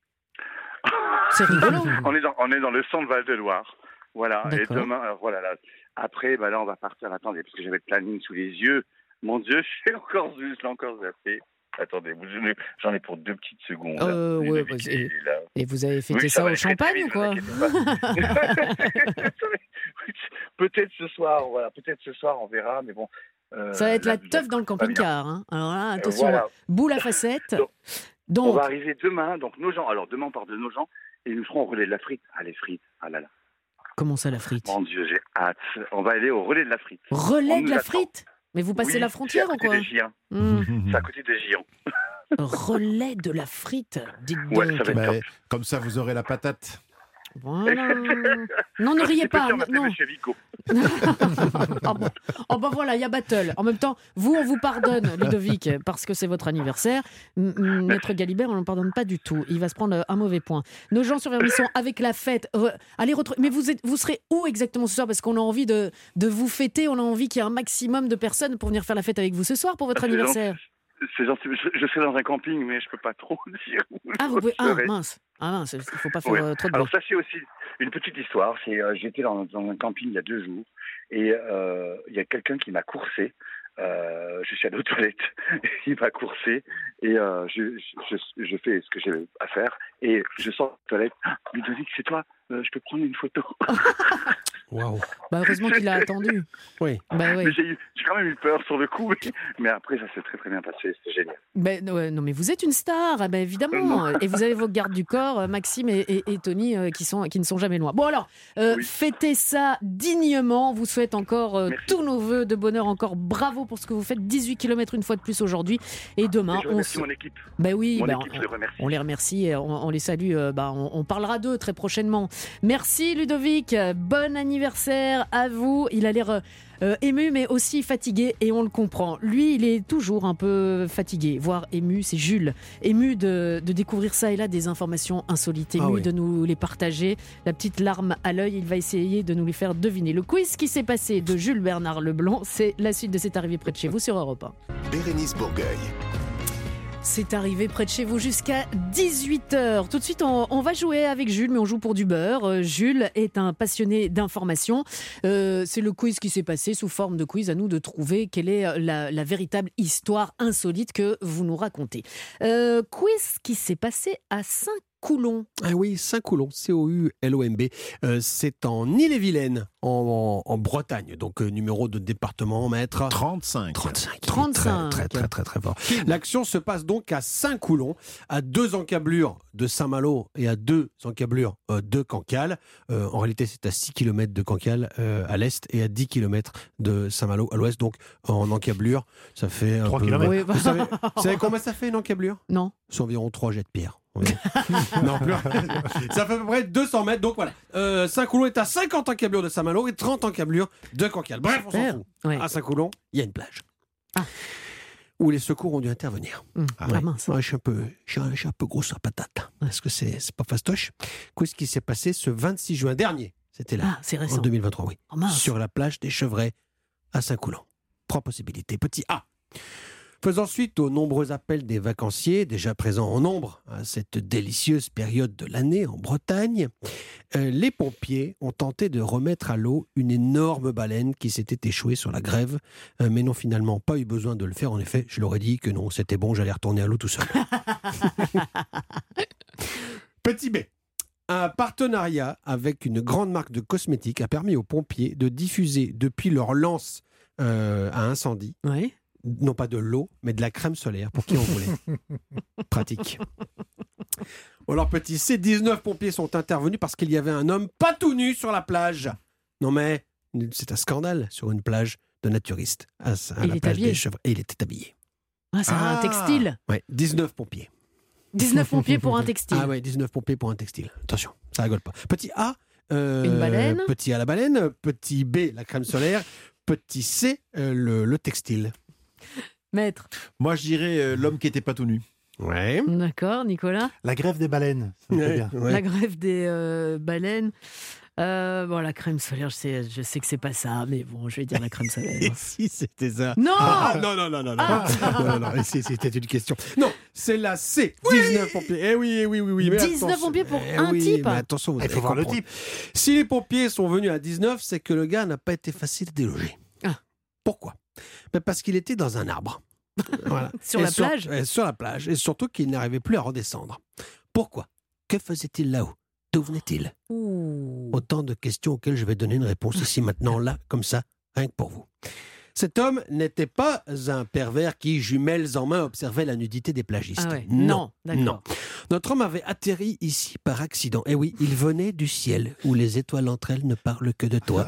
C'est rigolo. On est dans le centre Val-de-Loire. Voilà. D'accord. Et demain, voilà, là, après, là, on va partir. Attendez, parce que j'avais le planning sous les yeux. Mon Dieu, je l'ai encore zappé. Attendez, j'en ai pour 2 petites secondes. Ouais, et vous avez fêté ça au champagne ou quoi? Peut-être ce soir, voilà. Peut-être ce soir, on verra. Mais bon. Ça va être la teuf dans le camping-car. Hein. Alors là, attention, voilà. Boule à facettes. Donc, on va arriver demain. Donc Nogent. Alors demain, on part de Nogent et nous serons au relais de la frite. Ah, les frites. Ah là là. Comment ça, la frite? Mon Dieu, j'ai hâte. On va aller au relais de la frite. Relais de la frite? Mais vous passez la frontière ou quoi? C'est à côté des Giants. Relais de la frite. Dites donc. Ouais, ça va être top. Comme ça, vous aurez la patate. Voilà. Non, ne riez pas. Non. Oh bah voilà, il y a battle. En même temps, on vous pardonne, Ludovic, parce que c'est votre anniversaire. Maître Galibert, on ne pardonne pas du tout. Il va se prendre un mauvais point. Nogent-sur-Vermisson avec la fête. Allez mais vous serez où exactement ce soir? Parce qu'on a envie de vous fêter. On a envie qu'il y ait un maximum de personnes pour venir faire la fête avec vous ce soir pour votre anniversaire. C'est gentil. Je serai dans un camping, mais je peux pas trop dire où mince. Il ne faut pas faire trop de bruit. Alors sachez aussi une petite histoire. J'étais dans un camping il y a 2 jours et il y a quelqu'un qui m'a coursé. Je suis allé aux toilettes, il m'a coursé et je fais ce que j'ai à faire et je sors de la toilette. Ludovic, c'est toi, je peux prendre une photo. Waouh. Bah heureusement qu'il a attendu. Oui. Bah, ouais. Mais j'ai quand même eu peur sur le coup, mais après ça s'est très très bien passé, c'était génial. Non mais vous êtes une star, évidemment. Et vous avez vos gardes du corps, Maxime et Tony, qui ne sont jamais loin. Bon alors, fêtez ça dignement. On vous souhaite encore tous nos vœux de bonheur, encore bravo pour ce que vous faites. 18 km une fois de plus aujourd'hui. Et demain, je remercie mon équipe. Équipe, je les remercie. On les remercie, on les salue. On parlera d'eux très prochainement. Merci Ludovic, bon anniversaire à vous. Il a l'air ému mais aussi fatigué et on le comprend. Lui, il est toujours un peu fatigué, voire ému. C'est Jules, ému de découvrir ça et là des informations insolites, ému de nous les partager. La petite larme à l'œil, il va essayer de nous les faire deviner. Le quiz qui s'est passé de Jules Bernard Leblanc, c'est la suite de C'est arrivé près de chez vous sur Europe 1. Bérénice Bourgueil. C'est arrivé près de chez vous jusqu'à 18h. Tout de suite, on va jouer avec Jules, mais on joue pour du beurre. Jules est un passionné d'information. C'est le quiz qui s'est passé sous forme de quiz. À nous de trouver quelle est la véritable histoire insolite que vous nous racontez. Quiz qui s'est passé à Saint-Coulomb. Ah oui, Saint-Coulomb, C-O-U-L-O-M-B. C'est en Ille-et-Vilaine, en Bretagne. Donc, numéro de département, maître 35. 35. Très fort. L'action se passe donc à Saint-Coulomb, à 2 encablures de Saint-Malo et à 2 encablures de Cancale. En réalité, c'est à 6 km de Cancale à l'est et à 10 km de Saint-Malo à l'ouest. Donc, en encablure, ça fait 3 km. Oui, Vous savez combien ça fait une encablure? Non. C'est environ 3 jets de pierre. Oui. Non, plus. Ça fait à peu près 200 mètres. Donc voilà, Saint-Coulomb est à 50 encablures de Saint-Malo et 30 encablures de Cancale. Bref, on s'en fout. Ouais. À Saint-Coulomb, il y a une plage où les secours ont dû intervenir. Mince. Ouais, je suis un peu gros sur la patate, là, parce que c'est pas fastoche. Qu'est-ce qui s'est passé ce 26 juin dernier? C'était là, c'est récent. en 2023, oui. Oh, mince. Sur la plage des Chevrets à Saint-Coulomb. 3 possibilités. Petit A. Faisant suite aux nombreux appels des vacanciers, déjà présents en nombre à cette délicieuse période de l'année en Bretagne, les pompiers ont tenté de remettre à l'eau une énorme baleine qui s'était échouée sur la grève, mais n'ont finalement pas eu besoin de le faire. En effet, je leur ai dit que non, c'était bon, j'allais retourner à l'eau tout seul. Petit B. Un partenariat avec une grande marque de cosmétiques a permis aux pompiers de diffuser depuis leur lance à incendie, non pas de l'eau, mais de la crème solaire pour qui on voulait. Pratique. Alors petit C, 19 pompiers sont intervenus parce qu'il y avait un homme pas tout nu sur la plage. Non mais, c'est un scandale sur une plage de naturistes. À la plage des Chevrets. Et il était habillé. Ah, c'est un textile. Ouais, 19 pompiers. 19 pompiers pour un textile. Ah ouais, 19 pompiers pour un textile. Attention, ça rigole pas. Petit A, une baleine. Petit A, la baleine. Petit B, la crème solaire. Petit C, le textile. Maître. Moi, je dirais l'homme qui n'était pas tout nu. Ouais. D'accord, Nicolas. La grève des baleines. Ça me fait bien. La grève des baleines. Bon, la crème solaire, je sais que c'est pas ça, mais bon, je vais dire la crème solaire. Et si c'était ça? Non. Non. Non, c'était une question. Non, c'est la C. 19 pompiers. Eh oui. Mais 19 pompiers pour un type. Mais attention, vous Il faut voir le type. Si les pompiers sont venus à 19, c'est que le gars n'a pas été facile à déloger. Pourquoi? Parce qu'il était dans un arbre. Voilà. Sur la plage? Sur la plage. Et surtout qu'il n'arrivait plus à redescendre. Pourquoi? Que faisait-il là-haut? D'où venait-il? Autant de questions auxquelles je vais donner une réponse ici, maintenant, là, comme ça, rien que pour vous. Cet homme n'était pas un pervers qui, jumelles en main, observait la nudité des plagistes. Ah ouais. Non. D'accord. Notre homme avait atterri ici par accident. Et oui, il venait du ciel, où les étoiles entre elles ne parlent que de toi.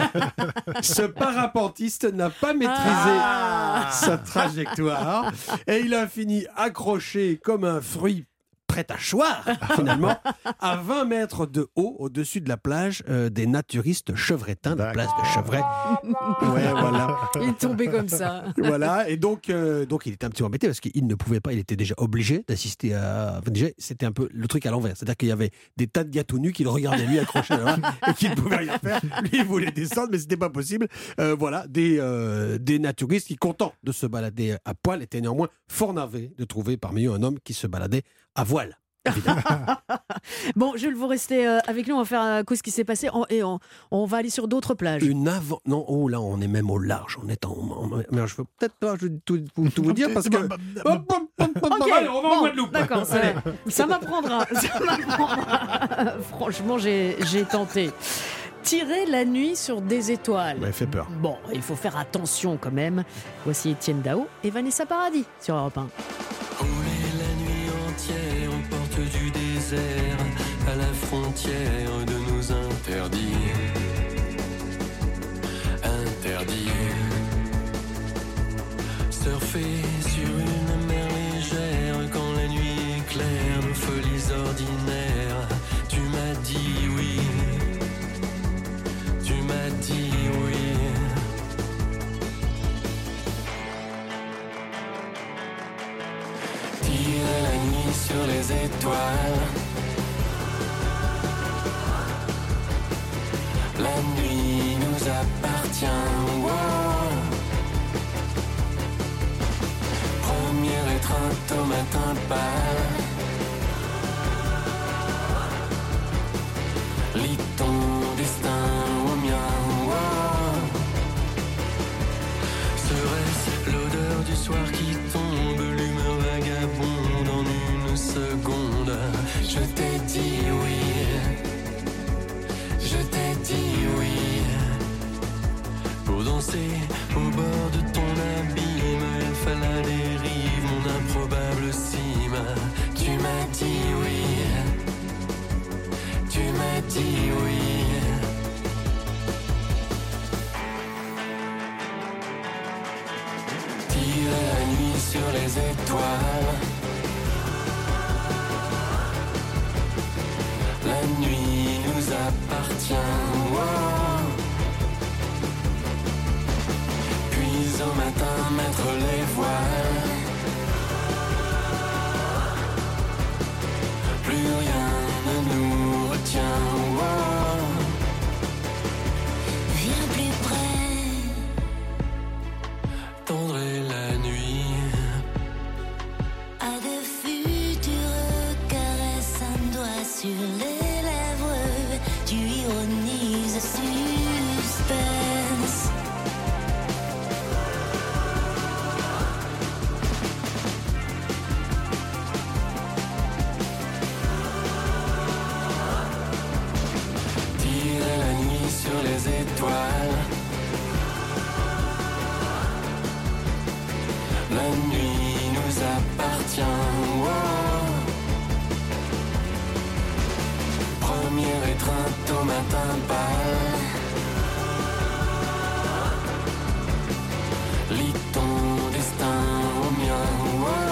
Ce parapentiste n'a pas maîtrisé sa trajectoire et il a fini accroché comme un fruit prêt à choir, finalement, à 20 mètres de haut, au-dessus de la plage des naturistes chevretins, la place de Chevrets. Ouais, voilà. Il est tombé comme ça. Voilà, et donc il était un petit peu embêté parce qu'il ne pouvait pas, il était déjà obligé d'assister à... Enfin, déjà, c'était un peu le truc à l'envers, c'est-à-dire qu'il y avait des tas de gars tout nus qui le regardaient lui accroché là et qui ne pouvaient rien faire. Lui, il voulait descendre, mais c'était pas possible. Voilà, des naturistes qui, contents de se balader à poil, étaient néanmoins fort navés de trouver parmi eux un homme qui se baladait à voile. Bon, Jules, vous restez avec nous, on va faire un coup ce qui s'est passé et on va aller sur d'autres plages. Non, là on est même au large, on est mais je veux peut-être pas tout vous dire parce que... Allez, on va en Guadeloupe. D'accord, ça m'apprendra. Franchement, j'ai tenté. Tirer la nuit sur des étoiles. Ouais, fait peur. Bon, il faut faire attention quand même. Voici Étienne Dao et Vanessa Paradis sur Europe 1. Aux portes du désert, à la frontière de nos interdits. Surfer sur une mer légère quand la nuit est claire, nos folies ordinaires. Tu m'as dit oui, tu m'as dit oui. Tirer la nuit sur les étoiles. La nuit nous appartient. Wow. Premier étreinte automatique. soir qui tombe, l'humeur vagabonde en une seconde. Je t'ai dit oui, je t'ai dit oui. Pour danser au bord de ton abîme, il fallait la dérive, mon improbable cime. Tu m'as dit oui, tu m'as dit oui. Tirer la nuit sur les étoiles. La nuit nous appartient. Wow. Puis au matin mettre les voiles. Plus rien ne nous retient. Wow. Viens plus près. Tendrai la nuit. À de futures caresses, un doigt sur les lèvres. Tu ironises suspense. Tirer la nuit sur les étoiles. La nuit nous appartient. Wow. Première étreinte au matin pâle. Lis ton destin au mien. Wow.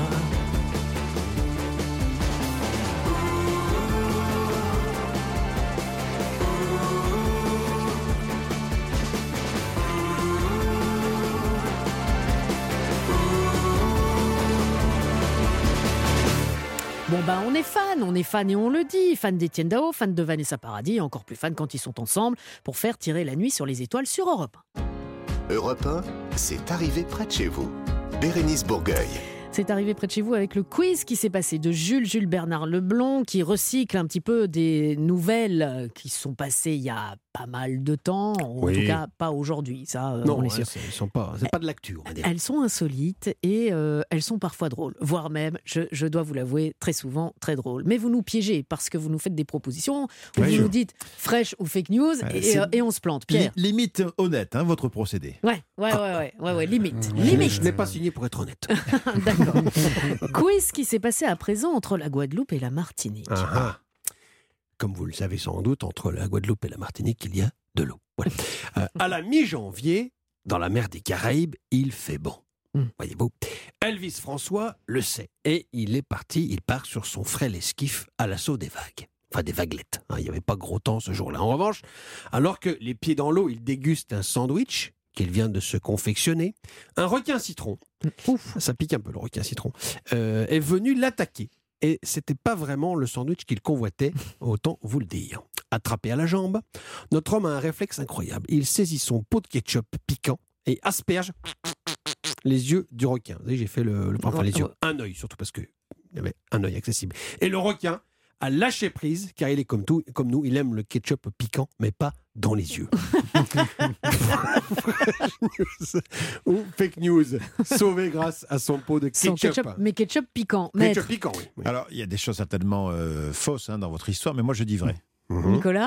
Bon bah on est fan et on le dit, fan d'Étienne Dao, fan de Vanessa Paradis, et encore plus fan quand ils sont ensemble pour faire tirer la nuit sur les étoiles sur Europe 1. Europe 1, c'est arrivé près de chez vous. Bérénice Bourgueil. C'est arrivé près de chez vous avec le quiz qui s'est passé de Jules Bernard Leblond, qui recycle un petit peu des nouvelles qui sont passées il y a pas mal de temps, en tout cas pas aujourd'hui, ça non, on est sûr. C'est pas de l'actu, on va dire. Elles sont insolites et elles sont parfois drôles, voire même, je dois vous l'avouer, très souvent très drôles. Mais vous nous piégez parce que vous nous faites des propositions, où vous nous dites fraîche ou fake news et on se plante. Pierre. Limite honnête, hein, votre procédé. Ouais, limite. Je n'ai pas signé pour être honnête. D'accord. Quiz qui s'est passé à présent entre la Guadeloupe et la Martinique. Comme vous le savez sans doute, entre la Guadeloupe et la Martinique, il y a de l'eau. Voilà. À la mi-janvier, dans la mer des Caraïbes, il fait bon. Voyez-vous, Elvis François le sait. Et il part sur son frêle esquif à l'assaut des vagues. Enfin, des vaguelettes. Il n'y avait pas gros temps ce jour-là. En revanche, alors que les pieds dans l'eau, il déguste un sandwich qu'il vient de se confectionner, un requin citron, ça pique un peu le requin citron, est venu l'attaquer. Et c'était pas vraiment le sandwich qu'il convoitait, autant vous le dire. Attrapé à la jambe, notre homme a un réflexe incroyable. Il saisit son pot de ketchup piquant et asperge les yeux du requin. Vous savez, j'ai fait les yeux, un œil surtout parce qu'il y avait un œil accessible. Et le requin a lâché prise, car il est comme nous, il aime le ketchup piquant, mais pas dans les yeux. Ou fake news, sauvé grâce à son pot de ketchup. Mais ketchup piquant. Ketchup piquant, oui. Alors, il y a des choses certainement fausses dans votre histoire, mais moi je dis vrai. Nicolas ?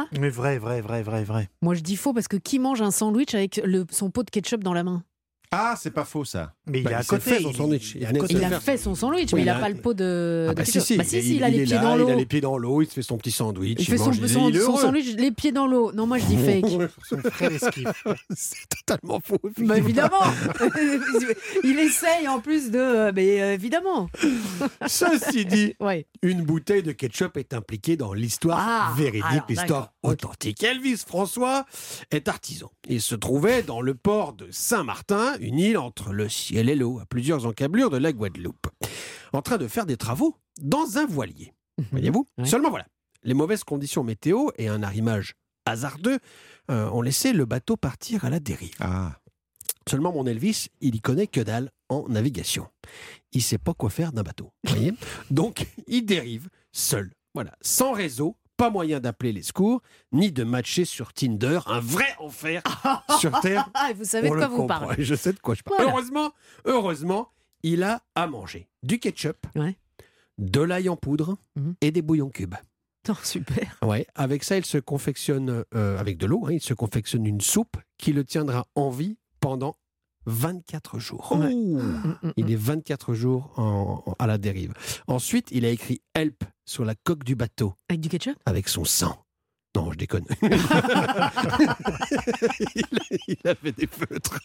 Mais vrai. Moi je dis faux parce que qui mange un sandwich avec son pot de ketchup dans la main ? Ah, c'est pas faux ça. Mais il a à côté fait son sandwich. Il a fait son sandwich, mais il n'a pas le pot de. Si, il a les pieds dans l'eau. Il a les pieds dans l'eau, il se fait son petit sandwich. Il fait son sandwich, les pieds dans l'eau. Non, moi je dis fake. C'est totalement faux. Bah, évidemment. Il essaye en plus de. Mais évidemment. Ceci dit, une bouteille de ketchup est impliquée dans l'histoire véridique, l'histoire authentique. Elvis François est artisan. Il se trouvait dans le port de Saint-Martin, une île entre le ciel et l'eau, à plusieurs encablures de la Guadeloupe, en train de faire des travaux dans un voilier. Voyez-vous ? Seulement voilà, les mauvaises conditions météo et un arrimage hasardeux ont laissé le bateau partir à la dérive. Seulement mon Elvis, il y connaît que dalle en navigation. Il sait pas quoi faire d'un bateau. Voyez ? Donc il dérive seul. Voilà, sans réseau, pas moyen d'appeler les secours, ni de matcher sur Tinder, un vrai enfer sur Terre. Vous savez de quoi vous parlez. Je sais de quoi je parle. Voilà. Heureusement, il a à manger du ketchup, de l'ail en poudre et des bouillons cubes. Oh, super. Ouais, avec ça, il se confectionne, avec de l'eau, il se confectionne une soupe qui le tiendra en vie pendant 24 jours. Ouais. Il est 24 jours à la dérive. Ensuite, il a écrit « Help » sur la coque du bateau. Avec du ketchup ? Avec son sang. Non, je déconne. il avait des feutres.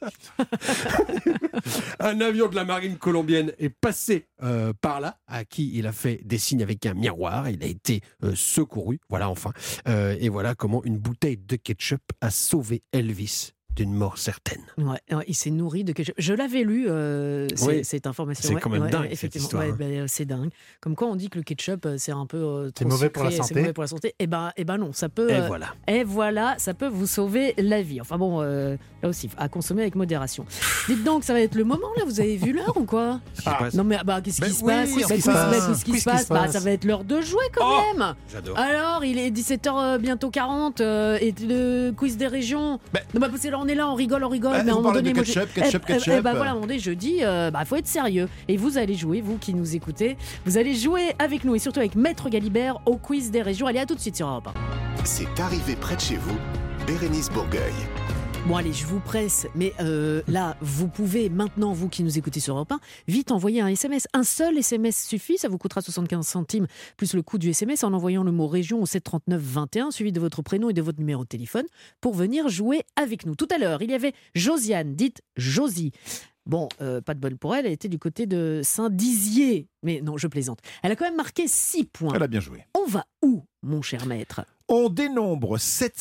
Un avion de la marine colombienne est passé par là, à qui il a fait des signes avec un miroir. Il a été secouru. Voilà, enfin. Et voilà comment une bouteille de ketchup a sauvé Elvis d'une mort certaine. Ouais, il s'est nourri de ketchup. Je l'avais lu, cette information. C'est quand même dingue, effectivement. cette histoire. C'est dingue. Comme quoi, on dit que le ketchup, c'est un peu trop mauvais sucré, pour la santé. c'est mauvais pour la santé. Eh ben non, ça peut. Et voilà, ça peut vous sauver la vie. Enfin bon, là aussi, à consommer avec modération. Dites donc, ça va être le moment là. Vous avez vu l'heure ou quoi ? Non mais qu'est-ce qui se passe ? Qu'est-ce qui se passe ? Ça va être l'heure de jouer quand même. J'adore. Alors, il est 17h bientôt 40 et le quiz des régions. Non, parce que là, on est là, on rigole, mais à un moment donné, ketchup. Voilà, à un moment donné, je dis, faut être sérieux. Et vous allez jouer, vous qui nous écoutez, vous allez jouer avec nous et surtout avec Maître Galibert au quiz des régions. Allez, à tout de suite sur Europe 1. C'est arrivé près de chez vous, Bérénice Bourgueil. Bon allez, je vous presse, mais là, vous pouvez maintenant, vous qui nous écoutez sur Europe 1, vite envoyer un SMS. Un seul SMS suffit, ça vous coûtera 75 centimes plus le coût du SMS en envoyant le mot région au 739 21, suivi de votre prénom et de votre numéro de téléphone pour venir jouer avec nous. Tout à l'heure, il y avait Josiane, dite Josie. Bon, pas de bol pour elle, elle était du côté de Saint-Dizier. Mais non, je plaisante. Elle a quand même marqué 6 points. Elle a bien joué. On va où, mon cher maître ? On dénombre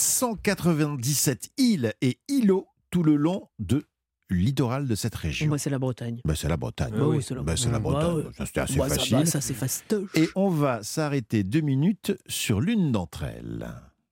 797 îles et îlots tout le long de littoral de cette région. C'est la Bretagne. C'est la Bretagne. C'est la Bretagne. Ça, c'était assez facile. Ça, c'est fastoche. Et on va s'arrêter 2 minutes sur l'une d'entre elles.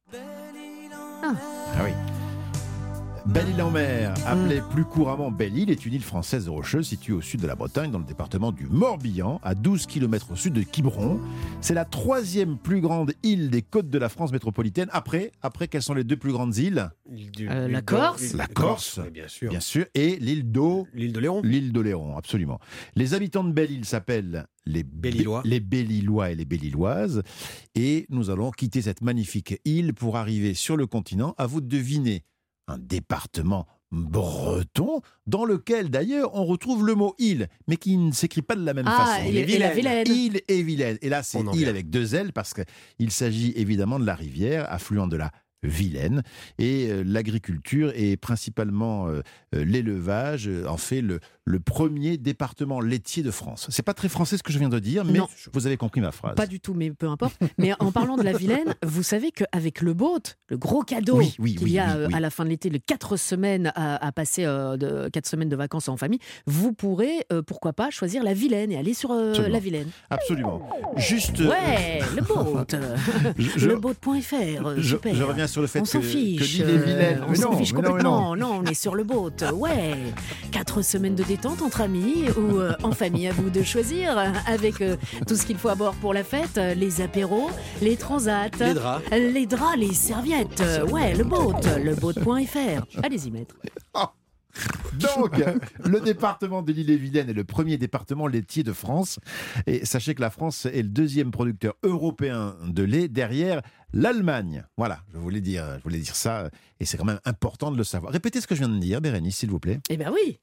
Ah oui. Belle-Île-en-Mer, appelée plus couramment Belle-Île, est une île française rocheuse située au sud de la Bretagne, dans le département du Morbihan, à 12 km au sud de Quiberon. C'est la 3e plus grande île des côtes de la France métropolitaine. Après, quelles sont les 2 plus grandes îles ? La Corse. La Corse, oui, bien sûr. Et l'île d'Eau. L'île de Léron. L'île de Léron, absolument. Les habitants de Belle-Île s'appellent les Belle-Îlois. Les Belle-Îlois et les Belle-Îloises. Et nous allons quitter cette magnifique île pour arriver sur le continent. À vous de deviner un département breton, dans lequel d'ailleurs on retrouve le mot île, mais qui ne s'écrit pas de la même façon. Et la Vilaine. Île et Vilaine. Et là, c'est île avec 2 L, parce qu'il s'agit évidemment de la rivière, affluent de la Vilaine. Et l'agriculture et principalement l'élevage en fait le premier département laitier de France. C'est pas très français ce que je viens de dire, mais vous avez compris ma phrase. Pas du tout, mais peu importe. Mais en parlant de la Vilaine, vous savez qu'avec le boat, le gros cadeau qu'il y a à la fin de l'été, les 4 semaines à passer 4 semaines de vacances en famille, vous pourrez, pourquoi pas, choisir la Vilaine et aller sur la Vilaine. Absolument. Juste. Ouais, le boat. Le boat.fr. Je reviens sur le fait que l'île est vilaine. On s'en fiche complètement. Non, on est sur le boat. Ouais. 4 semaines de détente entre amis ou en famille, à vous de choisir, avec tout ce qu'il faut à bord pour la fête, les apéros, les transats, les draps, les serviettes. Ouais, le boat.fr. Allez-y, maître. Donc, le département de l'Île-et-Vilaine est le premier département laitier de France. Et sachez que la France est le 2e producteur européen de lait derrière l'Allemagne. Voilà, je voulais dire ça. Et c'est quand même important de le savoir. Répétez ce que je viens de dire, Bérénice, s'il vous plaît. Eh bien oui.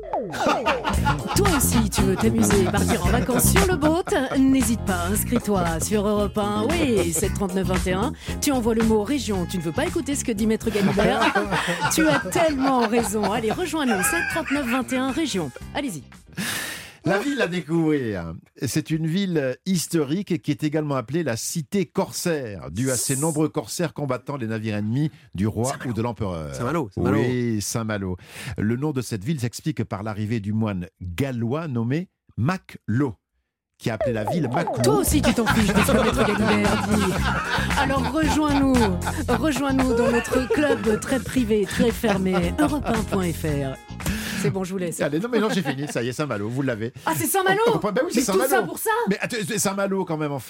Toi aussi, tu veux t'amuser et partir en vacances sur le boat ? N'hésite pas, inscris-toi sur Europe 1. Oui, 739-21. Tu envoies le mot région. Tu ne veux pas écouter ce que dit Maître Galibert ? Tu as tellement raison. Allez, rejoins-nous. 739-21 région. Allez-y. La ville à découvrir, c'est une ville historique qui est également appelée la cité corsaire, due à ses nombreux corsaires combattant les navires ennemis du roi ou de l'empereur. Saint-Malo. Oui, Saint-Malo. Le nom de cette ville s'explique par l'arrivée du moine gallois nommé Maclo, qui a appelé la ville Maclo. Toi aussi, tu t'en fiches de ce que Maître Galibert dit. Alors rejoins-nous dans notre club très privé, très fermé, europe1.fr. C'est bon, je vous laisse. Allez, non, j'ai fini, ça y est, Saint-Malo, vous l'avez. Ah, c'est Saint-Malo. Ben oui, c'est mais Saint-Malo. tout ça pour ça. Mais Saint-Malo quand même, enfin.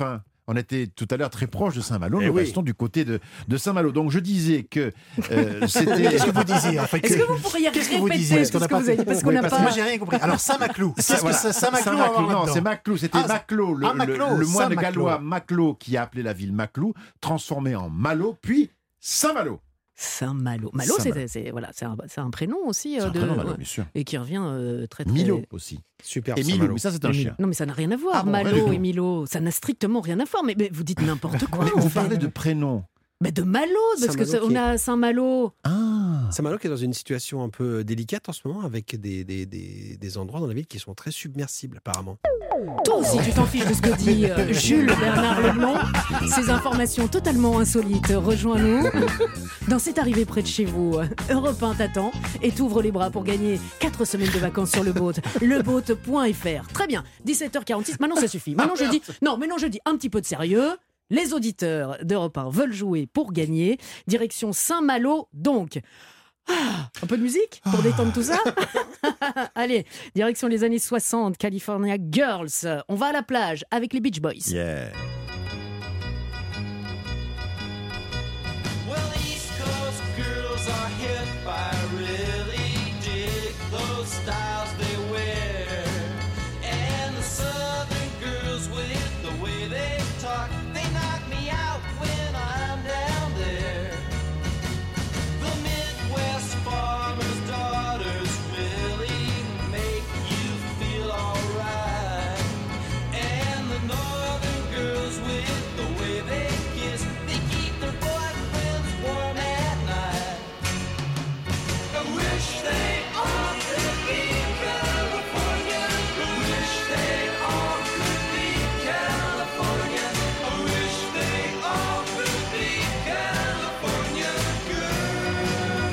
On était tout à l'heure très proche de Saint-Malo. Nous oui. restons du côté de Saint-Malo. Donc je disais que c'était... Qu'est-ce que vous disiez en fait Est-ce que vous pourriez répéter Qu'est-ce que vous disiez tout ce que vous avez dit? Parce qu'on n'a pas... Moi, j'ai rien compris. Alors, Saint-Maclou. Qu'est-ce que c'est Saint-Maclou? Non, c'est Maclou. C'était Maclot, le moine Saint-Maclou. gallois Maclot qui a appelé la ville Maclou, transformé en Malo, puis Saint-Malo. Saint-Malo. Malo, c'est un prénom aussi. C'est un prénom, Malo, bien sûr. Et qui revient très... Milo aussi. Super. Et Milou, mais ça c'est un chien. Non, mais ça n'a rien à voir. Ah bon, Malo et Milo, ça n'a strictement rien à voir. Mais vous dites n'importe quoi. Mais vous parlez de prénoms. Mais de Malo, parce qu'on a Saint-Malo. Saint-Malo qui est dans une situation un peu délicate en ce moment, avec des endroits dans la ville qui sont très submersibles apparemment. Toi aussi, tu t'en fiches de ce que dit Jules Bernard Leblanc. Ces informations totalement insolites, rejoins-nous. Dans C'est arrivé près de chez vous, Europe 1 t'attend et t'ouvre les bras pour gagner 4 semaines de vacances sur le boat. Leboat.fr. Très bien, 17h46, maintenant ça suffit. Maintenant je dis un petit peu de sérieux. Les auditeurs d'Europe 1 veulent jouer pour gagner. Direction Saint-Malo, donc. Un peu de musique pour détendre tout ça. Allez, direction les années 60, California Girls. On va à la plage avec les Beach Boys. Yeah. Well, East Coast girls are hit by really dig those styles they wear. And the Southern girls with the way they talk, they knock me out when I'm down there. The Midwest farmers' daughters really make you feel alright. And the Northern girls with the way they kiss, they keep their boyfriends warm at night. I wish they all could be California. I wish they all could be California. I wish they all could be California girls.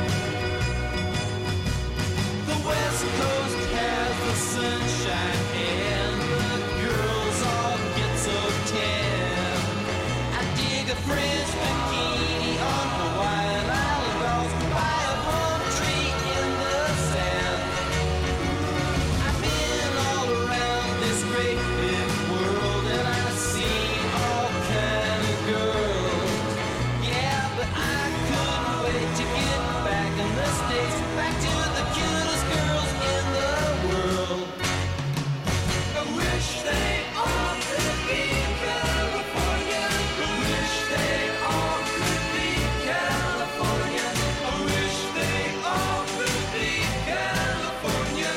The West Coast has the sunshine and the girls all get so tan. I dig a French bikini on Hawaiian Island walls by a palm tree in the sand. I've been all around this great big world and I've seen all kind of girls. Yeah, but I couldn't wait to get back in the States, back to the cutest girls in the world. I wish they all could be California. I wish they all could be California. I wish they all could be California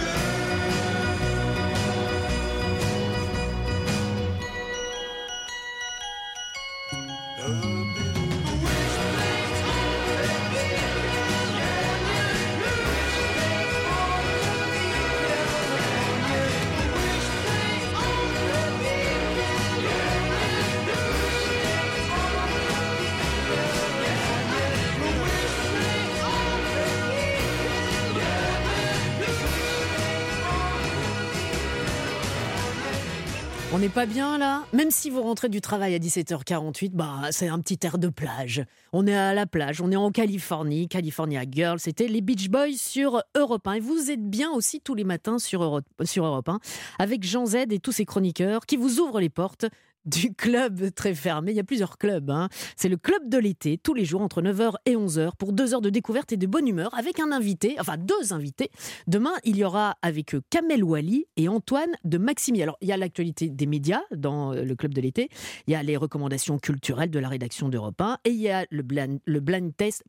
On n'est pas bien là? Même si vous rentrez du travail à 17h48, c'est un petit air de plage. On est à la plage, on est en Californie, California Girls, c'était les Beach Boys sur Europe 1. Et vous êtes bien aussi tous les matins sur Europe 1 avec Jean Z et tous ses chroniqueurs qui vous ouvrent les portes du club très fermé. Il y a plusieurs clubs. C'est le club de l'été, tous les jours entre 9h et 11h pour 2 heures de découverte et de bonne humeur avec un invité, enfin 2 invités. Demain, il y aura avec eux Kamel Wally et Antoine de Maximi. Alors, il y a l'actualité des médias dans le club de l'été, il y a les recommandations culturelles de la rédaction d'Europe 1 et il y a le blind test.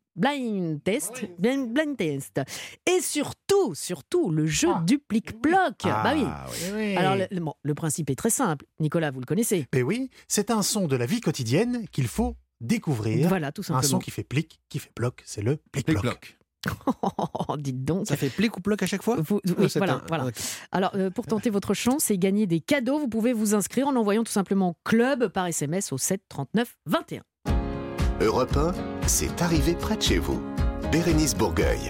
Et surtout, le jeu du plic-ploc. Oui. Alors, le principe est très simple. Nicolas, vous le connaissez. Mais oui, c'est un son de la vie quotidienne qu'il faut découvrir. Voilà, tout simplement. Un son qui fait plic, qui fait ploc, c'est le plic-ploc. Dites donc. Ça fait plic ou ploc à chaque fois? Oui, voilà. Alors, pour tenter votre chance et gagner des cadeaux, vous pouvez vous inscrire en envoyant tout simplement club par SMS au 7 39 21. Europe 1, c'est arrivé près de chez vous. Bérénice Bourgueil.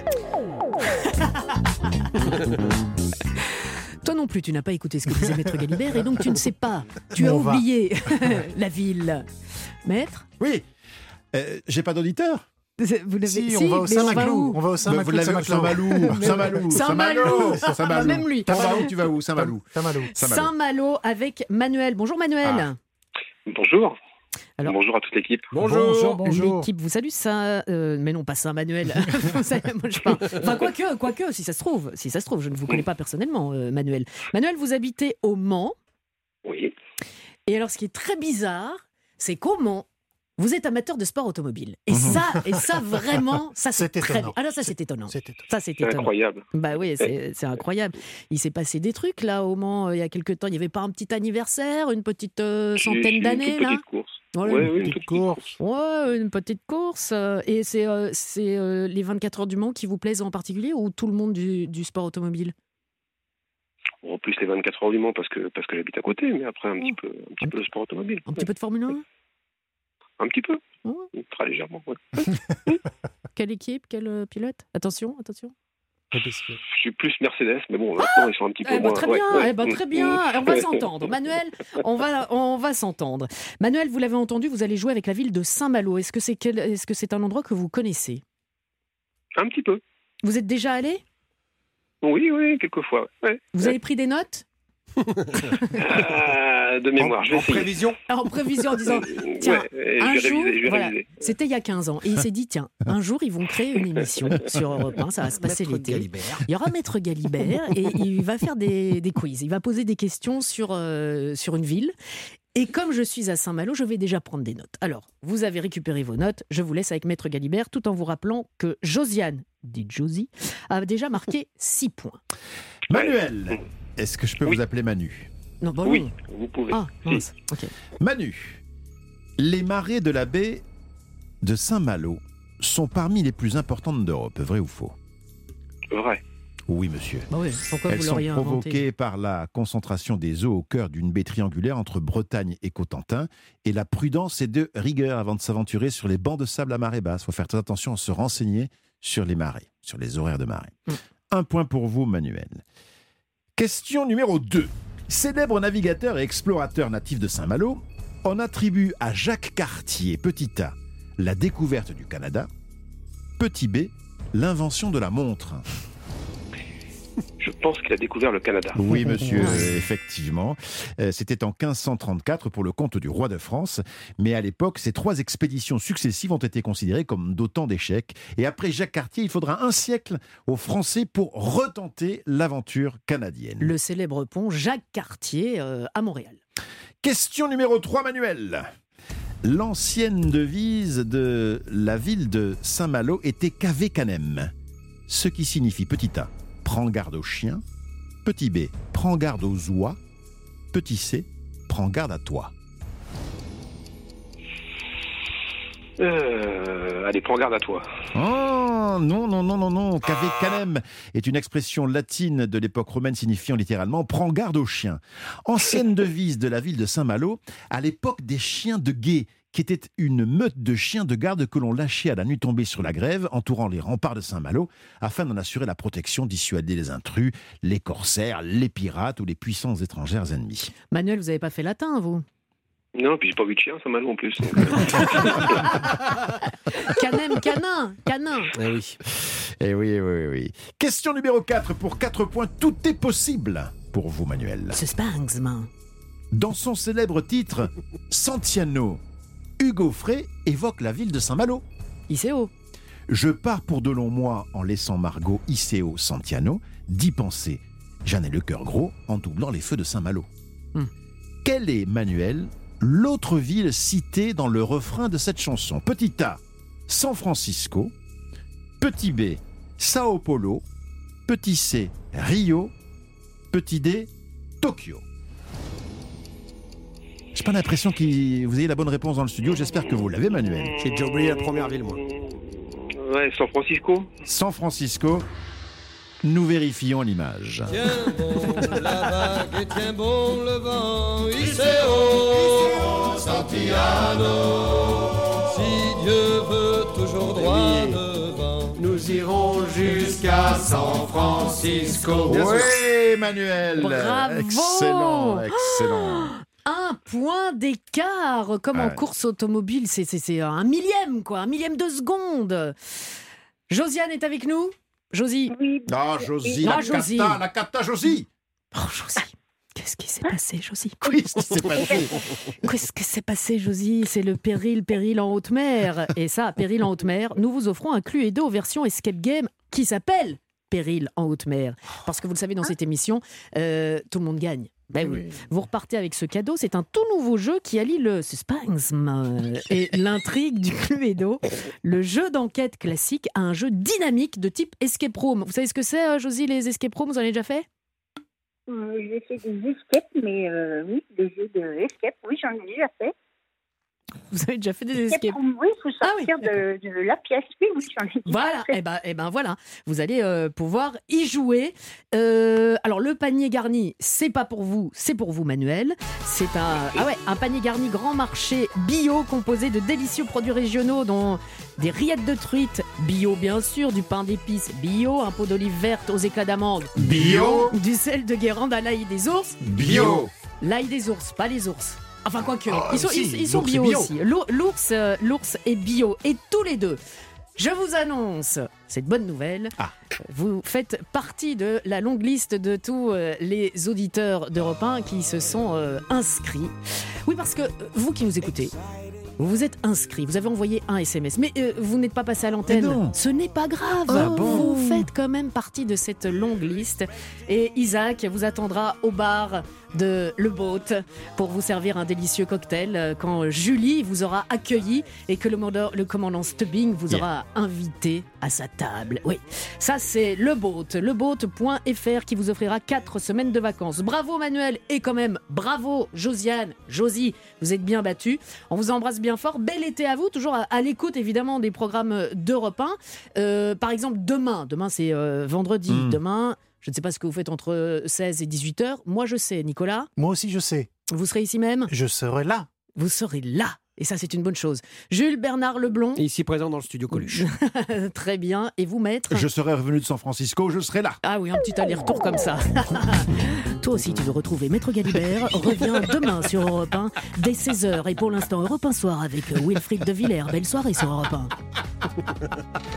Toi non plus, tu n'as pas écouté ce que disait Maître Galibert et donc tu ne sais pas. Tu as oublié la ville. Maître? Oui. J'ai pas d'auditeur. Vous l'avez... Si, on va au Saint-Maclou. On va au Saint-Maclou. Vous l'avez Saint-Malo. Même lui. Tu vas où? Saint-Malo. Saint-Malo avec Manuel. Bonjour Manuel. Bonjour. Alors, bonjour à toute l'équipe. Bonjour. L'équipe vous salue, ça, mais non pas ça, Manuel. Moi, je parle. Enfin, quoique, si ça se trouve, je ne vous connais pas personnellement, Manuel. Manuel, vous habitez au Mans. Oui. Et alors, ce qui est très bizarre, c'est qu'au Mans, vous êtes amateur de sport automobile. Et ça vraiment, ça c'est très bien. Ah non, ça c'est étonnant. Ça c'est étonnant. Incroyable. Bah oui, c'est incroyable. Il s'est passé des trucs là au Mans il y a quelques temps. Il n'y avait pas un petit anniversaire, une petite centaine d'années là. Une petite course. Voilà, Oui, une petite course. Ouais, une petite course. Et c'est les 24 heures du Mans qui vous plaisent en particulier ou tout le monde du sport automobile? En plus les 24 heures du Mans parce que j'habite à côté, mais après un petit peu le sport automobile. Un petit peu de Formule 1? Un petit peu. Très légèrement, ouais. Quelle équipe? Quel pilote? Attention. Je suis plus Mercedes, mais bon, maintenant ils sont un petit peu moins. Très bien, très bien. On va s'entendre. Manuel, on va s'entendre. Manuel, vous l'avez entendu, vous allez jouer avec la ville de Saint-Malo. Est-ce que c'est un endroit que vous connaissez? Un petit peu. Vous êtes déjà allé? Oui, quelquefois. Ouais. Vous avez pris des notes? De mémoire, je vais essayer. En prévision, en disant, tiens, un jour, voilà, c'était il y a 15 ans, et il s'est dit, tiens, un jour, ils vont créer une émission sur Europe 1, ça va se passer l'été. Il y aura Maître Galibert, et il va faire des quiz. Il va poser des questions sur une ville. Et comme je suis à Saint-Malo, je vais déjà prendre des notes. Alors, vous avez récupéré vos notes, je vous laisse avec Maître Galibert, tout en vous rappelant que Josiane, dit Josie, a déjà marqué 6 points. Manuel, est-ce que je peux vous appeler Manu? Non, bon, oui, vous pouvez. Ah, mince. Okay. Manu, les marais de la baie de Saint-Malo sont parmi les plus importantes d'Europe, vrai ou faux? Vrai. Oui, monsieur. Bah oui, pourquoi elles vous sont l'auriez provoquées inventé? par la concentration des eaux au cœur d'une baie triangulaire entre Bretagne et Cotentin. Et la prudence est de rigueur avant de s'aventurer sur les bancs de sable à marée basse. Il faut faire très attention à se renseigner sur les marées, sur les horaires de marée. 1 point pour vous, Manuel. Question numéro 2. Célèbre navigateur et explorateur natif de Saint-Malo, on attribue à Jacques Cartier, petit a, la découverte du Canada, petit b, l'invention de la montre. Je pense qu'il a découvert le Canada. Oui, monsieur, effectivement. C'était en 1534 pour le compte du roi de France. Mais à l'époque, ces 3 expéditions successives ont été considérées comme d'autant d'échecs. Et après Jacques Cartier, il faudra un siècle aux Français pour retenter l'aventure canadienne. Le célèbre pont Jacques Cartier à Montréal. Question numéro 3, Manuel. L'ancienne devise de la ville de Saint-Malo était Cave Canem, ce qui signifie petit a, prends garde aux chiens, petit b, prends garde aux oies, petit c, prends garde à toi. Allez, prends garde à toi. Oh, non. Cave canem est une expression latine de l'époque romaine signifiant littéralement « prends garde aux chiens ». Ancienne devise de la ville de Saint-Malo, à l'époque des chiens de guet, qui était une meute de chiens de garde que l'on lâchait à la nuit tombée sur la grève, entourant les remparts de Saint-Malo, afin d'en assurer la protection, dissuader les intrus, les corsaires, les pirates ou les puissances étrangères ennemies. Manuel, vous n'avez pas fait latin, vous? Non, puis j'ai pas vu de chien, Saint-Malo en plus. Canin. Eh oui. Question numéro 4, pour 4 points, tout est possible pour vous, Manuel. Suspense, man. Dans son célèbre titre, Santiano, Hugo Frey évoque la ville de Saint-Malo. Iseo. Je pars pour de longs mois en laissant Margot Iseo Santiano, d'y penser. J'en ai le cœur gros en doublant les feux de Saint-Malo. Quelle est, Manuel, l'autre ville citée dans le refrain de cette chanson? Petit a, San Francisco. Petit b, Sao Paulo. Petit c, Rio. Petit d, Tokyo. J'ai pas l'impression que vous ayez la bonne réponse dans le studio. J'espère que vous l'avez, Manuel. J'ai déjà oublié la première ville, moi. Ouais, San Francisco. San Francisco. Nous vérifions l'image. Tiens bon la vague et tiens bon le vent, Iseo Santiano. Si Dieu veut toujours droit devant, nous irons jusqu'à San Francisco. Oui, Manuel. Bravo. Excellent. 1 point d'écart, comme en course automobile, c'est un millième, quoi, un millième de seconde. Josiane est avec nous? Josie. Oui. Ah, Josie, la cata, Josie. Oh, Josie. Qu'est-ce qui s'est passé, Josie? Qu'est-ce qui s'est passé? Qu'est-ce que s'est passé, Josie? C'est le péril en haute mer. Et ça, péril en haute mer, nous vous offrons un Cluedo version escape game qui s'appelle Péril en haute mer. Parce que vous le savez, dans cette émission, tout le monde gagne. Ben oui. Vous repartez avec ce cadeau. C'est un tout nouveau jeu qui allie le suspense et l'intrigue du Cluedo. Le jeu d'enquête classique à un jeu dynamique de type escape room. Vous savez ce que c'est, Josie, les escape rooms? Vous en avez déjà fait? J'ai fait des escapes, mais oui, des jeux de escape, oui, j'en ai déjà fait. Vous avez déjà fait des escapes? Oui, il faut sortir de la pièce. Oui, j'en ai déjà Voilà, fait. et ben voilà, vous allez pouvoir y jouer. Alors le panier garni, c'est pas pour vous, c'est pour vous, Manuel. C'est un panier garni grand marché bio composé de délicieux produits régionaux, dont des rillettes de truite bio bien sûr, du pain d'épices bio, un pot d'olive verte aux éclats d'amande bio, du sel de Guérande à l'ail des ours bio. L'ail des ours, pas les ours. Enfin, quoique, si, ils sont l'ours est bio, bio. aussi. L'ours est bio. Et tous les deux, je vous annonce, cette bonne nouvelle, vous faites partie de la longue liste de tous les auditeurs d'Europe 1 qui se sont inscrits. Oui, parce que vous qui nous écoutez, vous vous êtes inscrits, vous avez envoyé un SMS, mais vous n'êtes pas passé à l'antenne. Ce n'est pas grave. Vous faites quand même partie de cette longue liste. Et Isaac vous attendra au bar de Le Boat pour vous servir un délicieux cocktail quand Julie vous aura accueilli et que le commandant Stubbing vous aura invité à sa table. Oui, ça c'est Le Boat, leboat.fr qui vous offrira 4 semaines de vacances. Bravo Manuel et quand même bravo Josiane, Josie, vous êtes bien battus. On vous embrasse bien fort. Bel été à vous, toujours à l'écoute évidemment des programmes d'Europe 1. Par exemple demain c'est vendredi. Demain, je ne sais pas ce que vous faites entre 16 et 18h. Moi, je sais, Nicolas. Moi aussi, je sais. Vous serez ici même? Je serai là. Vous serez là. Et ça, c'est une bonne chose. Jules Bernard Leblond. Ici présent dans le studio Coluche. Très bien. Et vous, maître? Je serai revenu de San Francisco, je serai là. Ah oui, un petit aller-retour comme ça. Toi aussi, tu veux retrouver Maître Galibert. Reviens demain sur Europe 1 dès 16h. Et pour l'instant, Europe 1 Soir avec Wilfried de Villers. Belle soirée sur Europe 1.